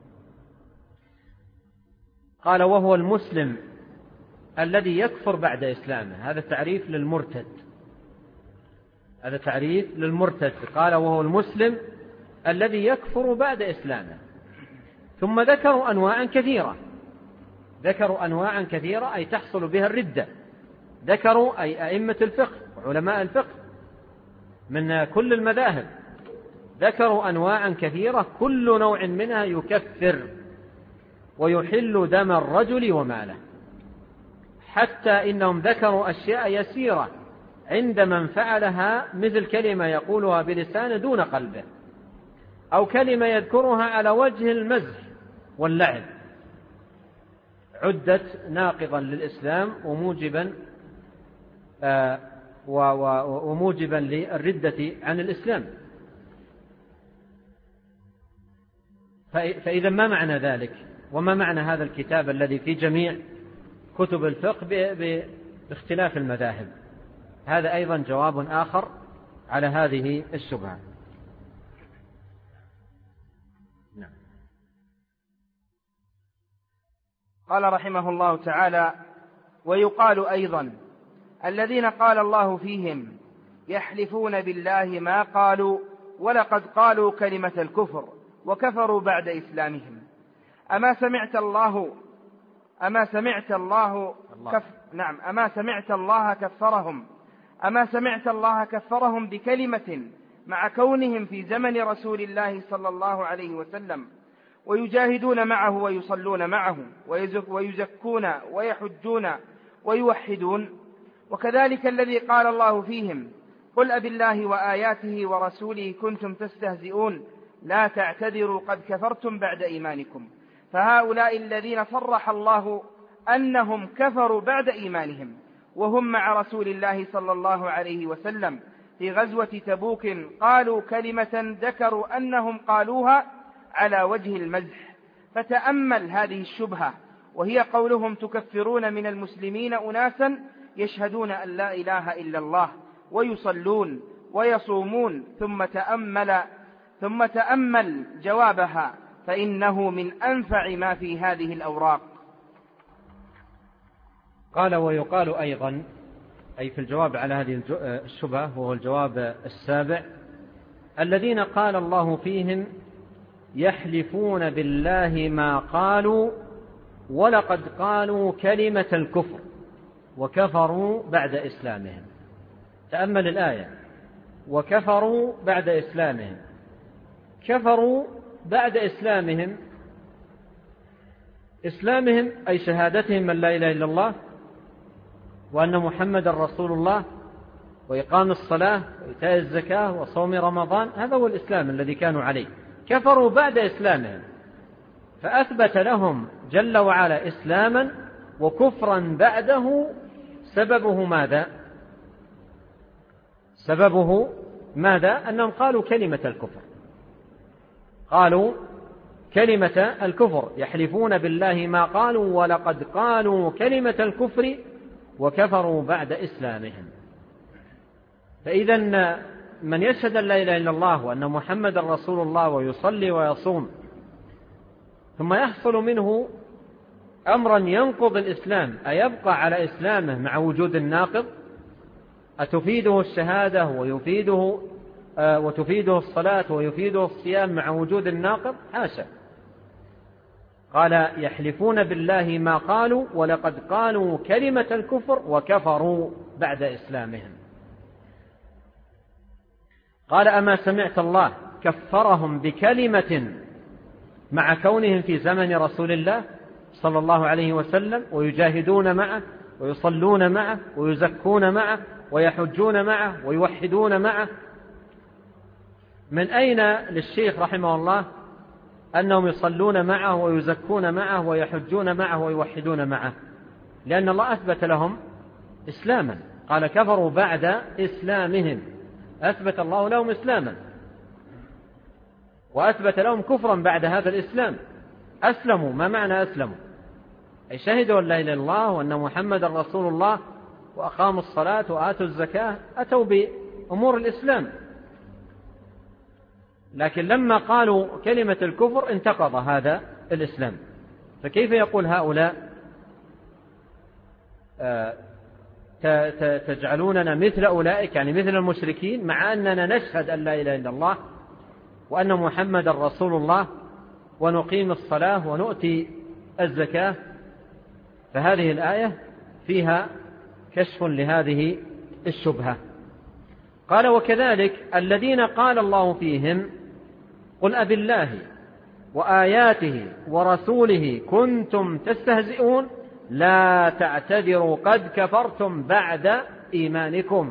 قال: وهو المسلم الذي يكفر بعد إسلامه. هذا تعريف للمرتد، هذا تعريف للمرتد. قال: وهو المسلم الذي يكفر بعد إسلامه. ثم ذكروا أنواعا كثيرة، ذكروا أنواعا كثيرة أي تحصل بها الردة. ذكروا أي أئمة الفقه وعلماء الفقه من كل المذاهب، ذكروا أنواعا كثيرة كل نوع منها يكفر ويحل دم الرجل وماله، حتى إنهم ذكروا أشياء يسيرة عند من فعلها، مثل كلمة يقولها بلسانه دون قلبه، أو كلمة يذكرها على وجه المزح واللعب، عدت ناقضا للإسلام وموجبا للردة عن الإسلام. فإذا ما معنى ذلك؟ وما معنى هذا الكتاب الذي في جميع كتب الفقه باختلاف المذاهب؟ هذا أيضا جواب آخر على هذه الشبهة. نعم. قال رحمه الله تعالى: ويقال أيضا: الذين قال الله فيهم يحلفون بالله ما قالوا ولقد قالوا كلمة الكفر وكفروا بعد إسلامهم. أما سمعت الله كفرهم بكلمة مع كونهم في زمن رسول الله صلى الله عليه وسلم، ويجاهدون معه ويصلون معه ويزكون ويحجون ويوحدون. وكذلك الذي قال الله فيهم: قل أبالله وآياته ورسوله كنتم تستهزئون لا تعتذروا قد كفرتم بعد إيمانكم. فهؤلاء الذين صرح الله أنهم كفروا بعد إيمانهم وهم مع رسول الله صلى الله عليه وسلم في غزوة تبوك قالوا كلمة ذكروا أنهم قالوها على وجه المزح. فتأمل هذه الشبهة، وهي قولهم: تكفرون من المسلمين أناسا يشهدون أن لا إله إلا الله ويصلون ويصومون، ثم تأمل جوابها، فإنه من أنفع ما في هذه الأوراق. قال: ويقال أيضا، أي في الجواب على هذه الشبهة، وهو الجواب السابع: الذين قال الله فيهم يحلفون بالله ما قالوا ولقد قالوا كلمة الكفر وكفروا بعد إسلامهم. تأمل الآية: وكفروا بعد إسلامهم. كفروا بعد إسلامهم أي شهادتهم من لا إله إلا الله وأن محمد رسول الله وإقام الصلاة وإيتاء الزكاة وصوم رمضان، هذا هو الإسلام الذي كانوا عليه. كفروا بعد إسلامهم، فأثبت لهم جل وعلا إسلاما وكفرا بعده. سببه ماذا؟ أنهم قالوا كلمة الكفر، قالوا كلمة الكفر، يحلفون بالله ما قالوا ولقد قالوا كلمة الكفر وكفروا بعد إسلامهم. فإذا من يشهد أن لا إله إلا الله وأن محمد رسول الله ويصلي ويصوم، ثم يحصل منه أمرا ينقض الإسلام، أيبقى على إسلامه مع وجود الناقض؟ أتفيده الشهادة وتفيده الصلاة ويفيده الصيام مع وجود الناقض؟ حاشا. قال: يحلفون بالله ما قالوا ولقد قالوا كلمة الكفر وكفروا بعد إسلامهم. قال: أما سمعت الله كفرهم بكلمة مع كونهم في زمن رسول الله صلى الله عليه وسلم ويجاهدون معه ويصلون معه ويزكون معه ويحجون معه ويوحدون معه. من أين للشيخ رحمه الله أنهم يصلون معه ويزكون معه ويحجون معه ويوحدون معه؟ لأن الله أثبت لهم إسلاما، قال كفروا بعد إسلامهم، أثبت الله لهم إسلاما وأثبت لهم كفرا بعد هذا الإسلام. أسلموا. ما معنى أسلموا؟ أي شهدوا أن لا إله إلا الله وأن محمد رسول الله وأقاموا الصلاة وآتوا الزكاة، أتوا بأمور الإسلام. لكن لما قالوا كلمة الكفر انتقض هذا الإسلام. فكيف يقول هؤلاء تجعلوننا مثل أولئك، يعني مثل المشركين، مع أننا نشهد أن لا إله إلا الله وأن محمد رسول الله ونقيم الصلاة ونؤتي الزكاة؟ فهذه الآية فيها كشف لهذه الشبهة. قال وكذلك الذين قال الله فيهم قل أبالله وآياته ورسوله كنتم تستهزئون لا تعتذروا قد كفرتم بعد إيمانكم.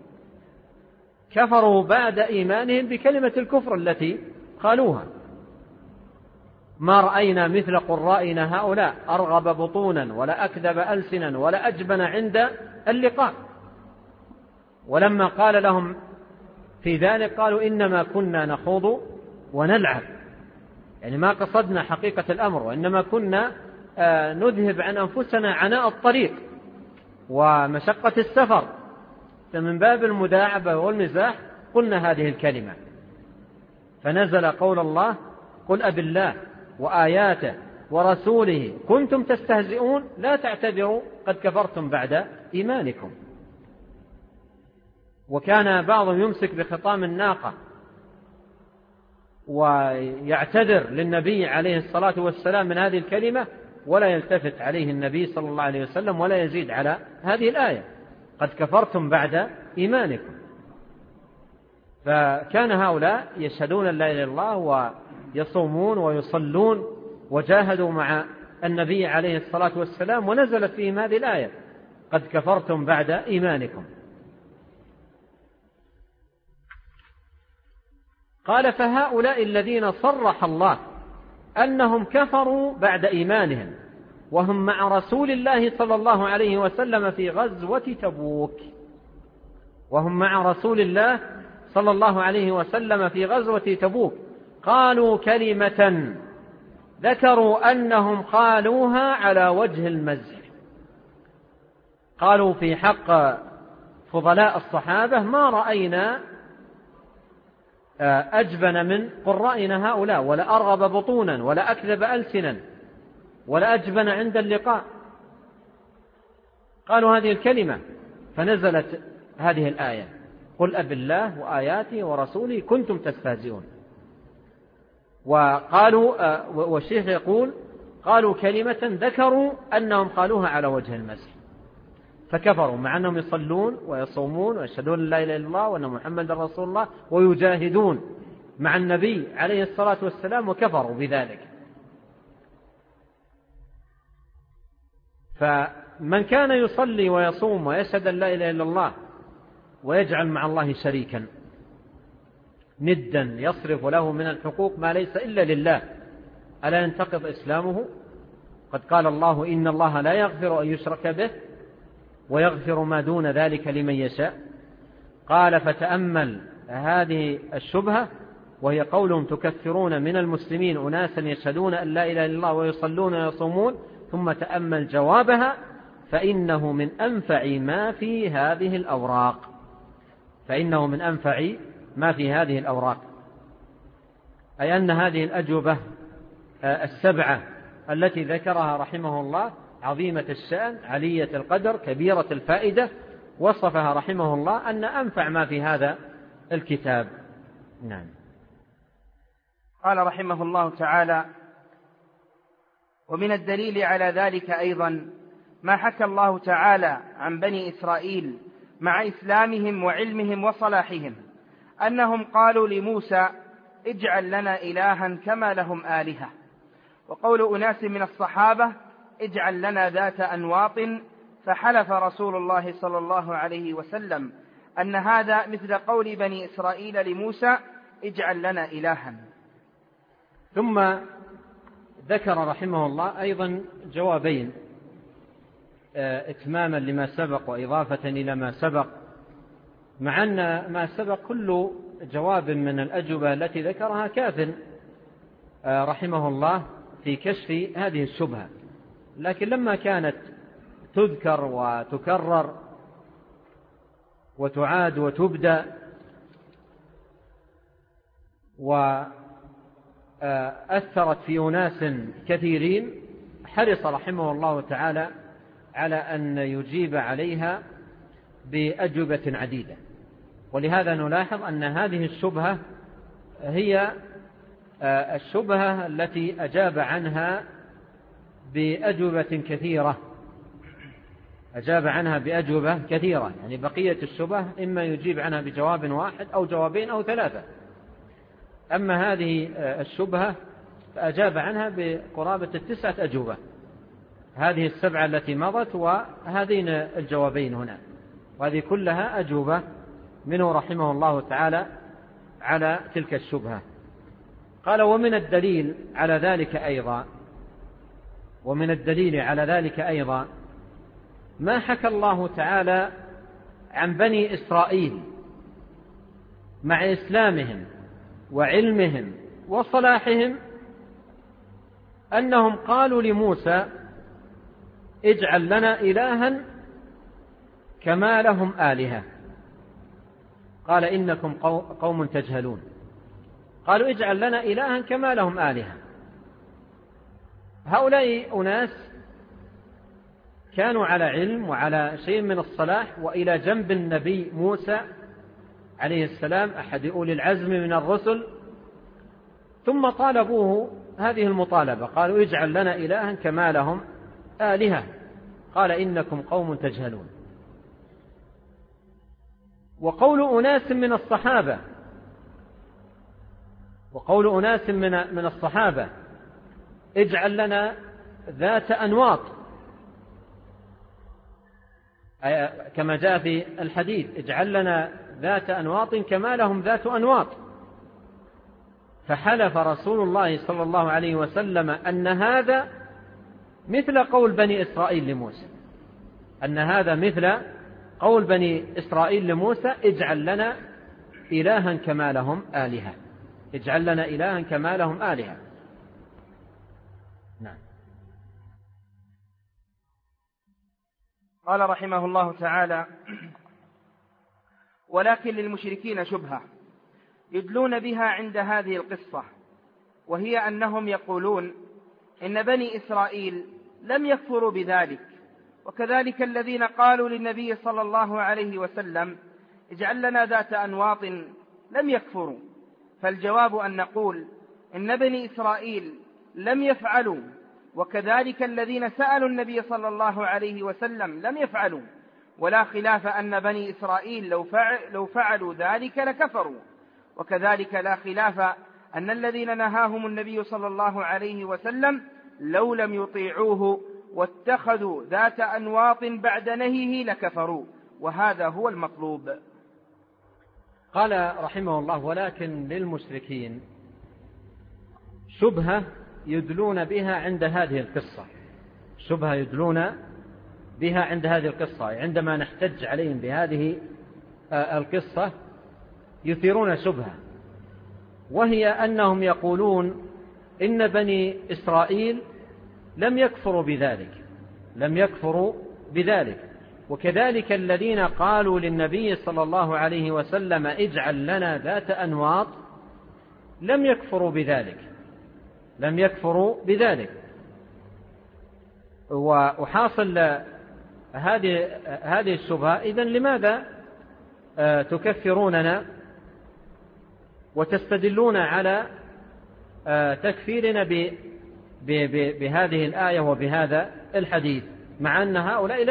كفروا بعد إيمانهم بكلمة الكفر التي قالوها. ما رأينا مثل قرائنا هؤلاء أرغب بطونا ولا أكذب ألسنا ولا أجبن عند اللقاء. ولما قال لهم في ذلك قالوا إنما كنا نخوض ونلعب، يعني ما قصدنا حقيقة الأمر، وإنما كنا نذهب عن أنفسنا عناء الطريق ومشقة السفر، فمن باب المداعبة والمزاح قلنا هذه الكلمة. فنزل قول الله قل أبالله وآياته ورسوله كنتم تستهزئون لا تعتذروا قد كفرتم بعد إيمانكم. وكان بعضهم يمسك بخطام الناقة ويعتذر للنبي عليه الصلاة والسلام من هذه الكلمة، ولا يلتفت عليه النبي صلى الله عليه وسلم ولا يزيد على هذه الآية قد كفرتم بعد إيمانكم. فكان هؤلاء يشهدون لا إله إلا الله ويصومون ويصلون وجاهدوا مع النبي عليه الصلاة والسلام، ونزلت فيهم هذه الآية قد كفرتم بعد إيمانكم. قال فهؤلاء الذين صرح الله أنهم كفروا بعد إيمانهم وهم مع رسول الله صلى الله عليه وسلم في غزوة تبوك، وهم مع رسول الله صلى الله عليه وسلم في غزوة تبوك، قالوا كلمة ذكروا أنهم قالوها على وجه المزح. قالوا في حق فضلاء الصحابة ما رأينا أجبن من قرائنا هؤلاء، ولا أرغب بطونا ولا أكذب ألسنا ولا أجبن عند اللقاء. قالوا هذه الكلمة فنزلت هذه الآية قل أبالله وآياته ورسوله كنتم تستهزئون. وقالوا والشيخ يقول قالوا كلمة ذكروا أنهم قالوها على وجه المزح، فكفروا مع أنهم يصلون ويصومون ويشهدون لا إله إلا الله وأن محمد رسول الله ويجاهدون مع النبي عليه الصلاة والسلام، وكفروا بذلك. فمن كان يصلي ويصوم ويشهد أن لا إله إلا الله ويجعل مع الله شريكا ندا يصرف له من الحقوق ما ليس إلا لله، ألا ينتقض إسلامه؟ قد قال الله إن الله لا يغفر أن يشرك به ويغفر ما دون ذلك لمن يشاء. قال فتأمل هذه الشبهة وهي قولهم تكفرون من المسلمين أناسا يشهدون أن لا إله إلا الله ويصلون ويصومون، ثم تأمل جوابها فإنه من أنفع ما في هذه الأوراق، فإنه من أنفع ما في هذه الأوراق، أي أن هذه الأجوبة السبعة التي ذكرها رحمه الله عظيمة الشأن علية القدر كبيرة الفائدة، وصفها رحمه الله أن أنفع ما في هذا الكتاب. نعم. قال رحمه الله تعالى: ومن الدليل على ذلك أيضا ما حكى الله تعالى عن بني إسرائيل مع إسلامهم وعلمهم وصلاحهم أنهم قالوا لموسى اجعل لنا إلها كما لهم آلهة، وقول أناس من الصحابة اجعل لنا ذات أنواط فحلف رسول الله صلى الله عليه وسلم أن هذا مثل قول بني إسرائيل لموسى اجعل لنا إلها. ثم ذكر رحمه الله أيضا جوابين إتماما لما سبق وإضافة إلى ما سبق، مع أن ما سبق كل جواب من الأجوبة التي ذكرها كاف رحمه الله في كشف هذه الشبهة، لكن لما كانت تذكر وتكرر وتعاد وتبدأ وأثرت في أناس كثيرين، حرص رحمه الله تعالى على أن يجيب عليها بأجوبة عديدة. ولهذا نلاحظ أن هذه الشبهة هي الشبهة التي أجاب عنها بأجوبة كثيرة، أجاب عنها بأجوبة كثيرة، يعني بقية الشبهة إما يجيب عنها بجواب واحد أو جوابين أو ثلاثة، أما هذه الشبهة فأجاب عنها بقرابة 9 أجوبة، هذه 7 التي مضت وهذين الجوابين هنا، وهذه كلها أجوبة منه رحمه الله تعالى على تلك الشبهة. قال ومن الدليل على ذلك أيضا ما حكى الله تعالى عن بني إسرائيل مع إسلامهم وعلمهم وصلاحهم أنهم قالوا لموسى اجعل لنا إلها كما لهم آلهة. قال إنكم قوم تجهلون. قالوا اجعل لنا إلها كما لهم آلهة. هؤلاء أناس كانوا على علم وعلى شيء من الصلاح، وإلى جنب النبي موسى عليه السلام أحد أولي العزم من الرسل، ثم طالبوه هذه المطالبة، قالوا اجعل لنا إلها كما لهم آلهة. قال إنكم قوم تجهلون. وقول أناس من الصحابة اجعل لنا ذات أنواط، كما جاء في الحديث اجعل لنا ذات أنواط كما لهم ذات أنواط، فحلف رسول الله صلى الله عليه وسلم أن هذا مثل قول بني إسرائيل لموسى، أن هذا مثل قول بني إسرائيل لموسى اجعل لنا إلها كما لهم آلهة، اجعل لنا إلها كما لهم آلهة. نعم. قال رحمه الله تعالى ولكن للمشركين شبهة يدلون بها عند هذه القصة، وهي أنهم يقولون إن بني إسرائيل لم يكفروا بذلك، وكذلك الذين قالوا للنبي صلى الله عليه وسلم اجعل لنا ذات أنواط لم يكفروا. فالجواب أن نقول إن بني إسرائيل لم يفعلوا، وكذلك الذين سألوا النبي صلى الله عليه وسلم لم يفعلوا، ولا خلاف أن بني إسرائيل لو فعلوا ذلك لكفروا، وكذلك لا خلاف أن الذين نهاهم النبي صلى الله عليه وسلم لو لم يطيعوه واتخذوا ذات أنواط بعد نهيه لكفروا، وهذا هو المطلوب. قال رحمه الله ولكن للمشركين شبهة يدلون بها عند هذه القصة، شبهة يدلون بها عند هذه القصة، عندما نحتج عليهم بهذه القصة يثيرون شبهة، وهي أنهم يقولون إن بني إسرائيل لم يكفروا بذلك، وكذلك الذين قالوا للنبي صلى الله عليه وسلم اجعل لنا ذات أنواط لم يكفروا بذلك. وحاصل هذه الشبهة إذن لماذا تكفروننا وتستدلون على تكفيرنا بهذه الآية وبهذا الحديث، مع أن هؤلاء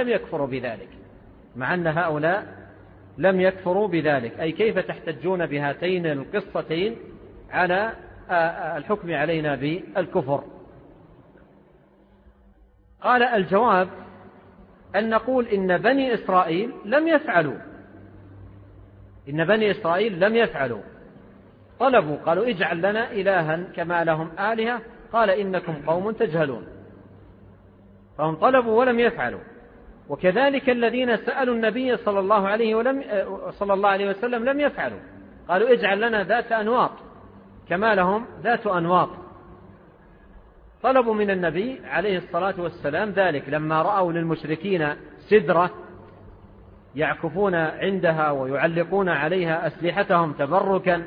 لم يكفروا بذلك، أي كيف تحتجون بهاتين القصتين على الحكم علينا بالكفر؟ قال الجواب أن نقول إن بني إسرائيل لم يفعلوا، إن بني إسرائيل لم يفعلوا، طلبوا قالوا اجعل لنا إلها كما لهم آلهة، قال إنكم قوم تجهلون، فهم طلبوا ولم يفعلوا. وكذلك الذين سألوا النبي صلى الله عليه وسلم لم يفعلوا، قالوا اجعل لنا ذات أنواط كما لهم ذات أنواط. طلبوا من النبي عليه الصلاة والسلام ذلك لما رأوا للمشركين سدرة يعكفون عندها ويعلقون عليها أسلحتهم تبركا،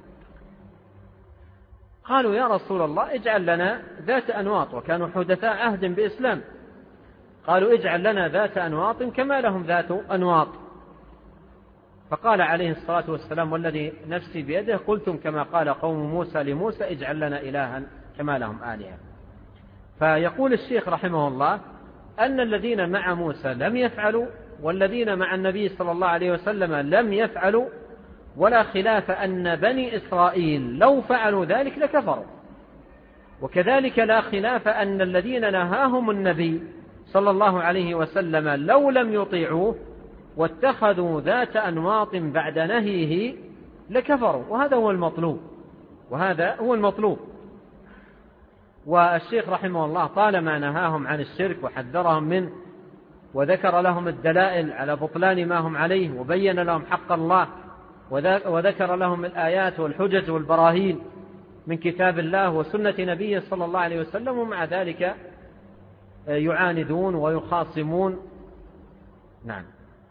قالوا يا رسول الله اجعل لنا ذات أنواط، وكانوا حدثاء عهد بإسلام، قالوا اجعل لنا ذات أنواط كما لهم ذات أنواط. فقال عليه الصلاة والسلام والذي نفسي بيده قلتم كما قال قوم موسى لموسى اجعل لنا إلها كما لهم آلهة. فيقول الشيخ رحمه الله أن الذين مع موسى لم يفعلوا والذين مع النبي صلى الله عليه وسلم لم يفعلوا، ولا خلاف أن بني إسرائيل لو فعلوا ذلك لكفروا، وكذلك لا خلاف أن الذين نهاهم النبي صلى الله عليه وسلم لو لم يطيعوه واتخذوا ذات أنواط بعد نهيه لكفروا، وهذا هو المطلوب. والشيخ رحمه الله طالما نهاهم عن الشرك وحذرهم منه وذكر لهم الدلائل على بطلان ما هم عليه وبين لهم حق الله وذكر لهم الآيات والحجج والبراهين من كتاب الله وسنة نبيه صلى الله عليه وسلم، ومع ذلك يعاندون ويخاصمون. نعم.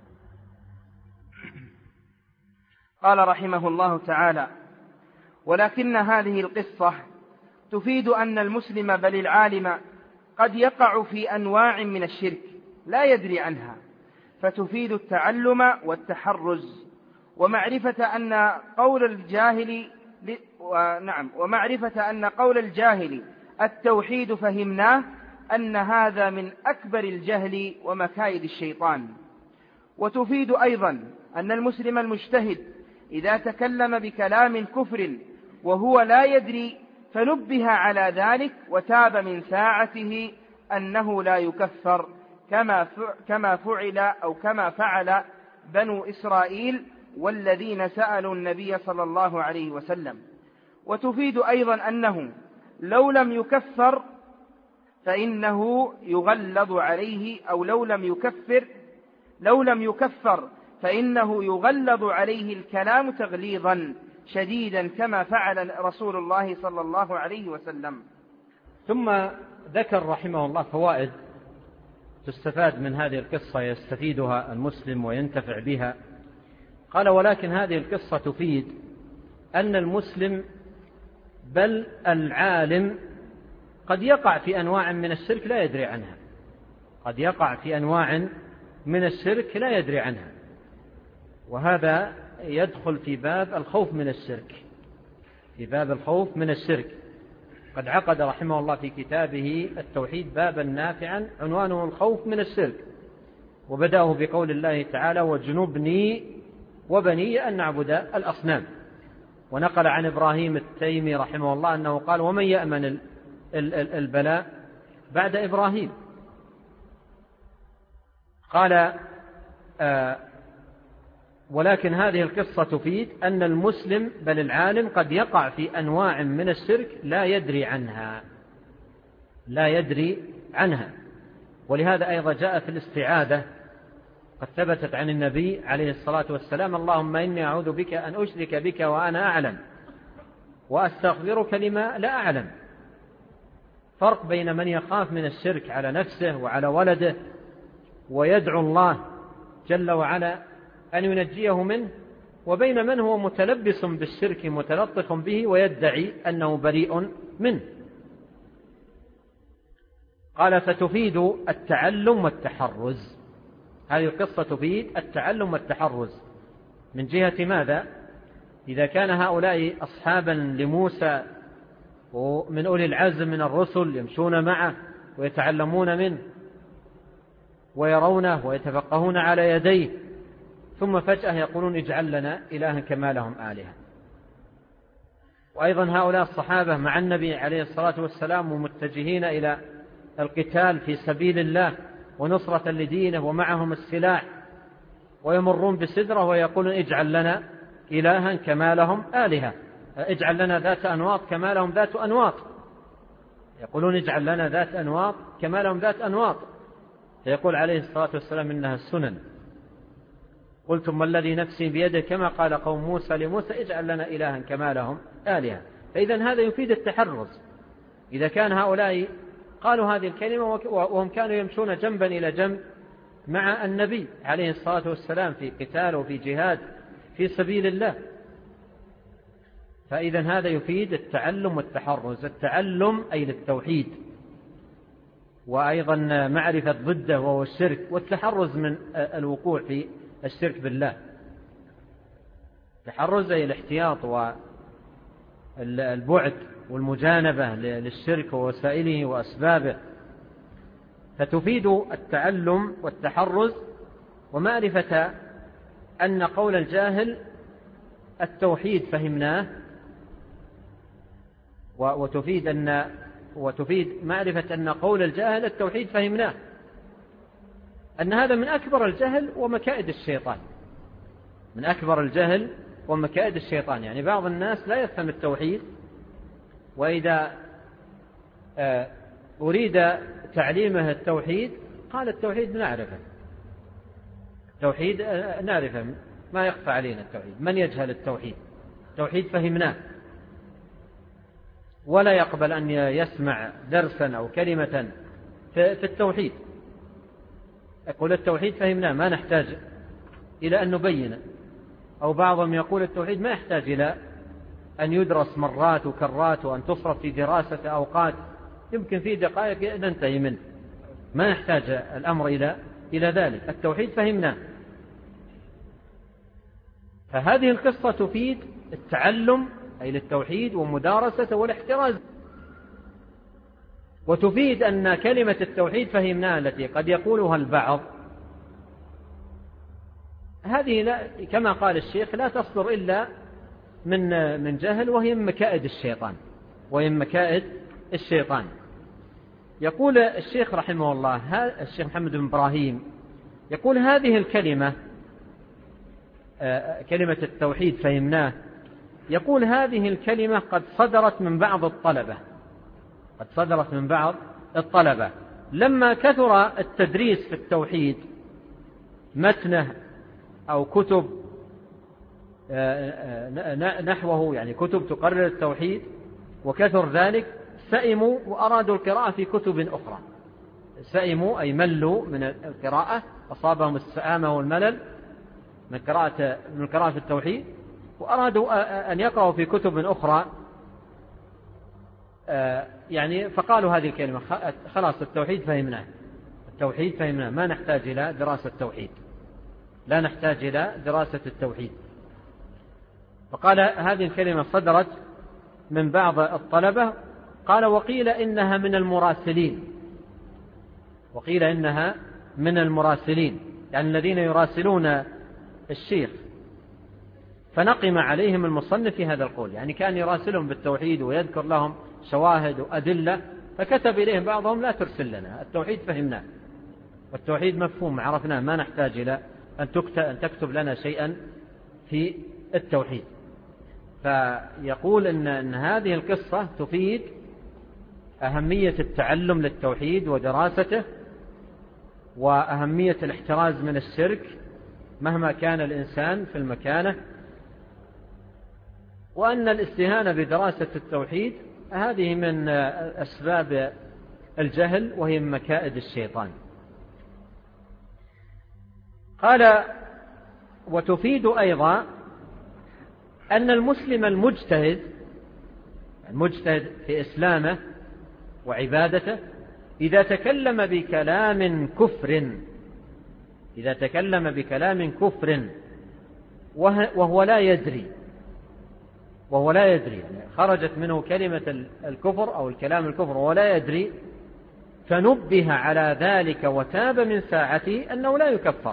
قال رحمه الله تعالى: ولكن هذه القصة تفيد أن المسلم بل العالم قد يقع في أنواع من الشرك لا يدري عنها، فتفيد التعلم والتحرز ومعرفة أن قول الجاهل التوحيد فهمناه أن هذا من أكبر الجهل ومكايد الشيطان. وتفيد أيضا أن المسلم المجتهد إذا تكلم بكلام كفر وهو لا يدري فنبه على ذلك وتاب من ساعته أنه لا يكفر كما فعل بنو إسرائيل والذين سألوا النبي صلى الله عليه وسلم. وتفيد أيضا أنه لو لم يكفر فإنه يغلظ عليه، أو لو لم يكفر فإنه يغلظ عليه الكلام تغليظا شديدا كما فعل رسول الله صلى الله عليه وسلم. ثم ذكر رحمه الله فوائد تستفاد من هذه القصة يستفيدها المسلم وينتفع بها. قال: ولكن هذه القصة تفيد أن المسلم بل العالم قد يقع في أنواع من الشرك لا يدري عنها، قد يقع في أنواع من الشرك لا يدري عنها، وهذا يدخل في باب الخوف من الشرك، في باب الخوف من الشرك. قد عقد رحمه الله في كتابه التوحيد بابا نافعا عنوانه الخوف من الشرك، وبدأه بقول الله تعالى: واجنبني وبني أن نعبد الأصنام. ونقل عن إبراهيم التيمي رحمه الله أنه قال: ومن يأمن البلاء بعد إبراهيم؟ قال: ولكن هذه القصة تفيد أن المسلم بل العالم قد يقع في أنواع من الشرك لا يدري عنها. ولهذا أيضا جاء في الاستعاذة قد ثبتت عن النبي عليه الصلاة والسلام: اللهم إني أعوذ بك أن أشرك بك وأنا أعلم وأستغفرك لما لا أعلم. فرق بين من يخاف من الشرك على نفسه وعلى ولده ويدعو الله جل وعلا أن ينجيه منه، وبين من هو متلبس بالشرك متلطف به ويدعي أنه بريء منه. قال: فتفيد التعلم والتحرز. هذه القصة تفيد التعلم والتحرز. من جهة ماذا؟ إذا كان هؤلاء أصحابا لموسى ومن أولي العزم من الرسل يمشون معه ويتعلمون منه ويرونه ويتفقهون على يديه، ثم فجأة يقولون اجعل لنا إلها كما لهم آلهة. وأيضا هؤلاء الصحابة مع النبي عليه الصلاة والسلام ومتجهين إلى القتال في سبيل الله ونصرة لدينه ومعهم السلاح، ويمرون بسدرة ويقولون اجعل لنا إلها كما لهم آلهة، اجعل لنا ذات أنواط كما لهم ذات أنواط، يقولون اجعل لنا ذات أنواط كما لهم ذات أنواط، فيقول عليه الصلاة والسلام إنها السنن. قلتم والذي نفسي بيده كما قال قوم موسى لموسى اجعل لنا إلها كما لهم آلهة. فإذا هذا يفيد التحرز. إذا كان هؤلاء قالوا هذه الكلمة وهم كانوا يمشون جنبا إلى جنب مع النبي عليه الصلاة والسلام في قتال وفي جهاد في سبيل الله، فإذا هذا يفيد التعلم والتحرز. التعلم أي للتوحيد، وأيضا معرفة ضده وهو الشرك، والتحرز من الوقوع في الشرك بالله. التحرز أي الاحتياط والبعد والمجانبة للشرك ووسائله وأسبابه، فتفيد التعلم والتحرز ومعرفة أن قول الجاهل التوحيد فهمناه، وتفيد معرفة أن قول الجاهل التوحيد فهمناه، أن هذا من أكبر الجهل ومكائد الشيطان، من أكبر الجهل ومكائد الشيطان. يعني بعض الناس لا يفهم التوحيد، وإذا أريد تعليمه التوحيد قال التوحيد نعرفه، التوحيد نعرفه، ما يخفى علينا التوحيد، من يجهل التوحيد؟ التوحيد فهمناه، ولا يقبل أن يسمع درسا أو كلمة في التوحيد. يقول التوحيد فهمناه ما نحتاج إلى أن نبينه. أو بعضهم يقول التوحيد ما يحتاج إلى أن يدرس مرات وكرات وأن تصرف في دراسة أوقات، يمكن في دقائق ننتهي منه، ما يحتاج الأمر إلى ذلك. التوحيد فهمناه. فهذه القصة تفيد التعلم أي للتوحيد ومدارسة والاحتراز، وتفيد أن كلمة التوحيد فهمناه التي قد يقولها البعض هذه لا كما قال الشيخ لا تصدر إلا من جهل، وهي من مكائد الشيطان، يقول الشيخ رحمه الله الشيخ محمد بن إبراهيم يقول هذه الكلمة كلمة التوحيد فهمناه، يقول هذه الكلمة قد صدرت من بعض الطلبة لما كثر التدريس في التوحيد متنه أو كتب نحوه، يعني كتب تقرر التوحيد، وكثر ذلك سئموا وأرادوا القراءة في كتب أخرى. سئموا أي ملوا من القراءة، أصابهم السآمة والملل من القراءة في التوحيد، وأرادوا أن يقرأوا في كتب أخرى، يعني فقالوا هذه الكلمة خلاص التوحيد فهمناه ما نحتاج إلى دراسة التوحيد، لا نحتاج إلى دراسة التوحيد. فقال هذه الكلمة صدرت من بعض الطلبة. قال وقيل إنها من المراسلين، يعني الذين يراسلون الشيخ، فنقم عليهم المصنف في هذا القول، يعني كان يراسلهم بالتوحيد ويذكر لهم شواهد وأدلة، فكتب إليهم بعضهم لا ترسل لنا، التوحيد فهمناه والتوحيد مفهوم عرفناه، ما نحتاج إلى أن تكتب لنا شيئا في التوحيد. فيقول إن هذه القصة تفيد أهمية التعلم للتوحيد ودراسته، وأهمية الاحتراز من الشرك مهما كان الإنسان في المكانة، وأن الاستهانة بدراسة التوحيد هذه من أسباب الجهل، وهي من مكائد الشيطان. قال وتفيد أيضا أن المسلم المجتهد في إسلامه وعبادته إذا تكلم بكلام كفر وهو لا يدري، يعني خرجت منه كلمة الكفر أو الكلام الكفر وهو لا يدري، فنبه على ذلك وتاب من ساعته أنه لا يكفر،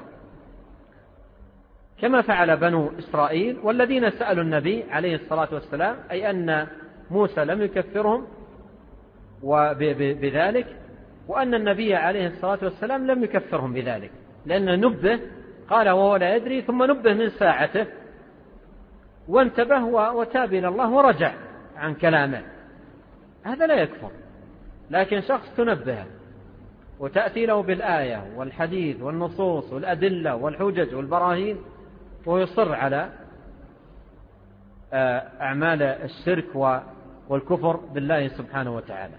كما فعل بنو إسرائيل والذين سألوا النبي عليه الصلاة والسلام، أي أن موسى لم يكفرهم وبذلك، وأن النبي عليه الصلاة والسلام لم يكفرهم بذلك، لأن نبه قال وهو لا يدري، ثم نبه من ساعته وانتبه وتاب إلى الله ورجع عن كلامه، هذا لا يكفر. لكن شخص تنبه وتأتي له بالآية والحديث والنصوص والأدلة والحجج والبراهين ويصر على أعمال الشرك والكفر بالله سبحانه وتعالى.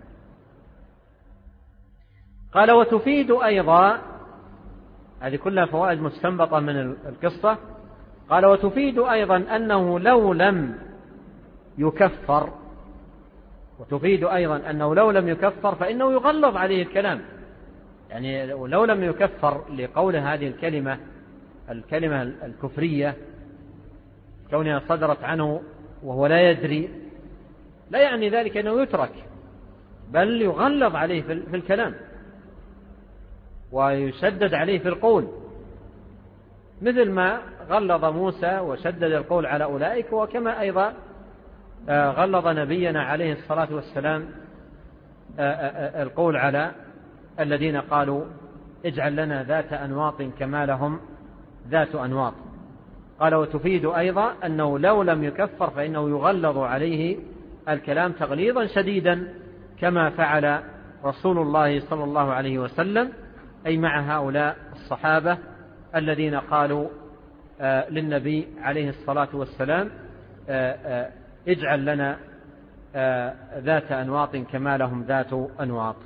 قال وتفيد أيضا، هذه كلها فوائد مستنبطة من القصة، قال وتفيد أيضا أنه لو لم يكفر، وتفيد أيضا أنه لو لم يكفر فإنه يغلظ عليه الكلام، يعني لو لم يكفر لقول هذه الكلمة الكفرية كونها صدرت عنه وهو لا يدري، لا يعني ذلك أنه يترك، بل يغلظ عليه في الكلام ويشدد عليه في القول، مثل ما غلظ موسى وشدد القول على أولئك، وكما أيضا غلظ نبينا عليه الصلاة والسلام القول على الذين قالوا اجعل لنا ذات أنواط كما لهم ذات أنواط. قال وتفيد أيضا أنه لو لم يكفر فإنه يغلظ عليه الكلام تغليظا شديدا كما فعل رسول الله صلى الله عليه وسلم، أي مع هؤلاء الصحابة الذين قالوا للنبي عليه الصلاة والسلام اجعل لنا ذات أنواط كما لهم ذات أنواط.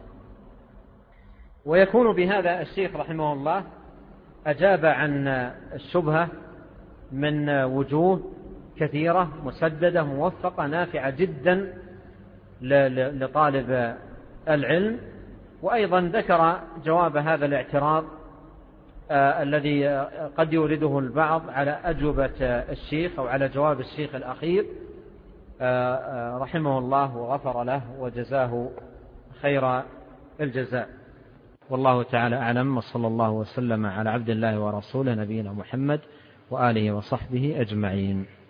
ويكون بهذا الشيخ رحمه الله أجاب عن الشبهة من وجوه كثيرة مسددة موفقة نافعة جدا لطالب العلم، وأيضا ذكر جواب هذا الاعتراض الذي قد يورده البعض على أجوبة الشيخ أو على جواب الشيخ الأخير رحمه الله وغفر له وجزاه خير الجزاء. والله تعالى أعلم، وصلى الله وسلم على عبد الله ورسوله نبينا محمد وآله وصحبه أجمعين.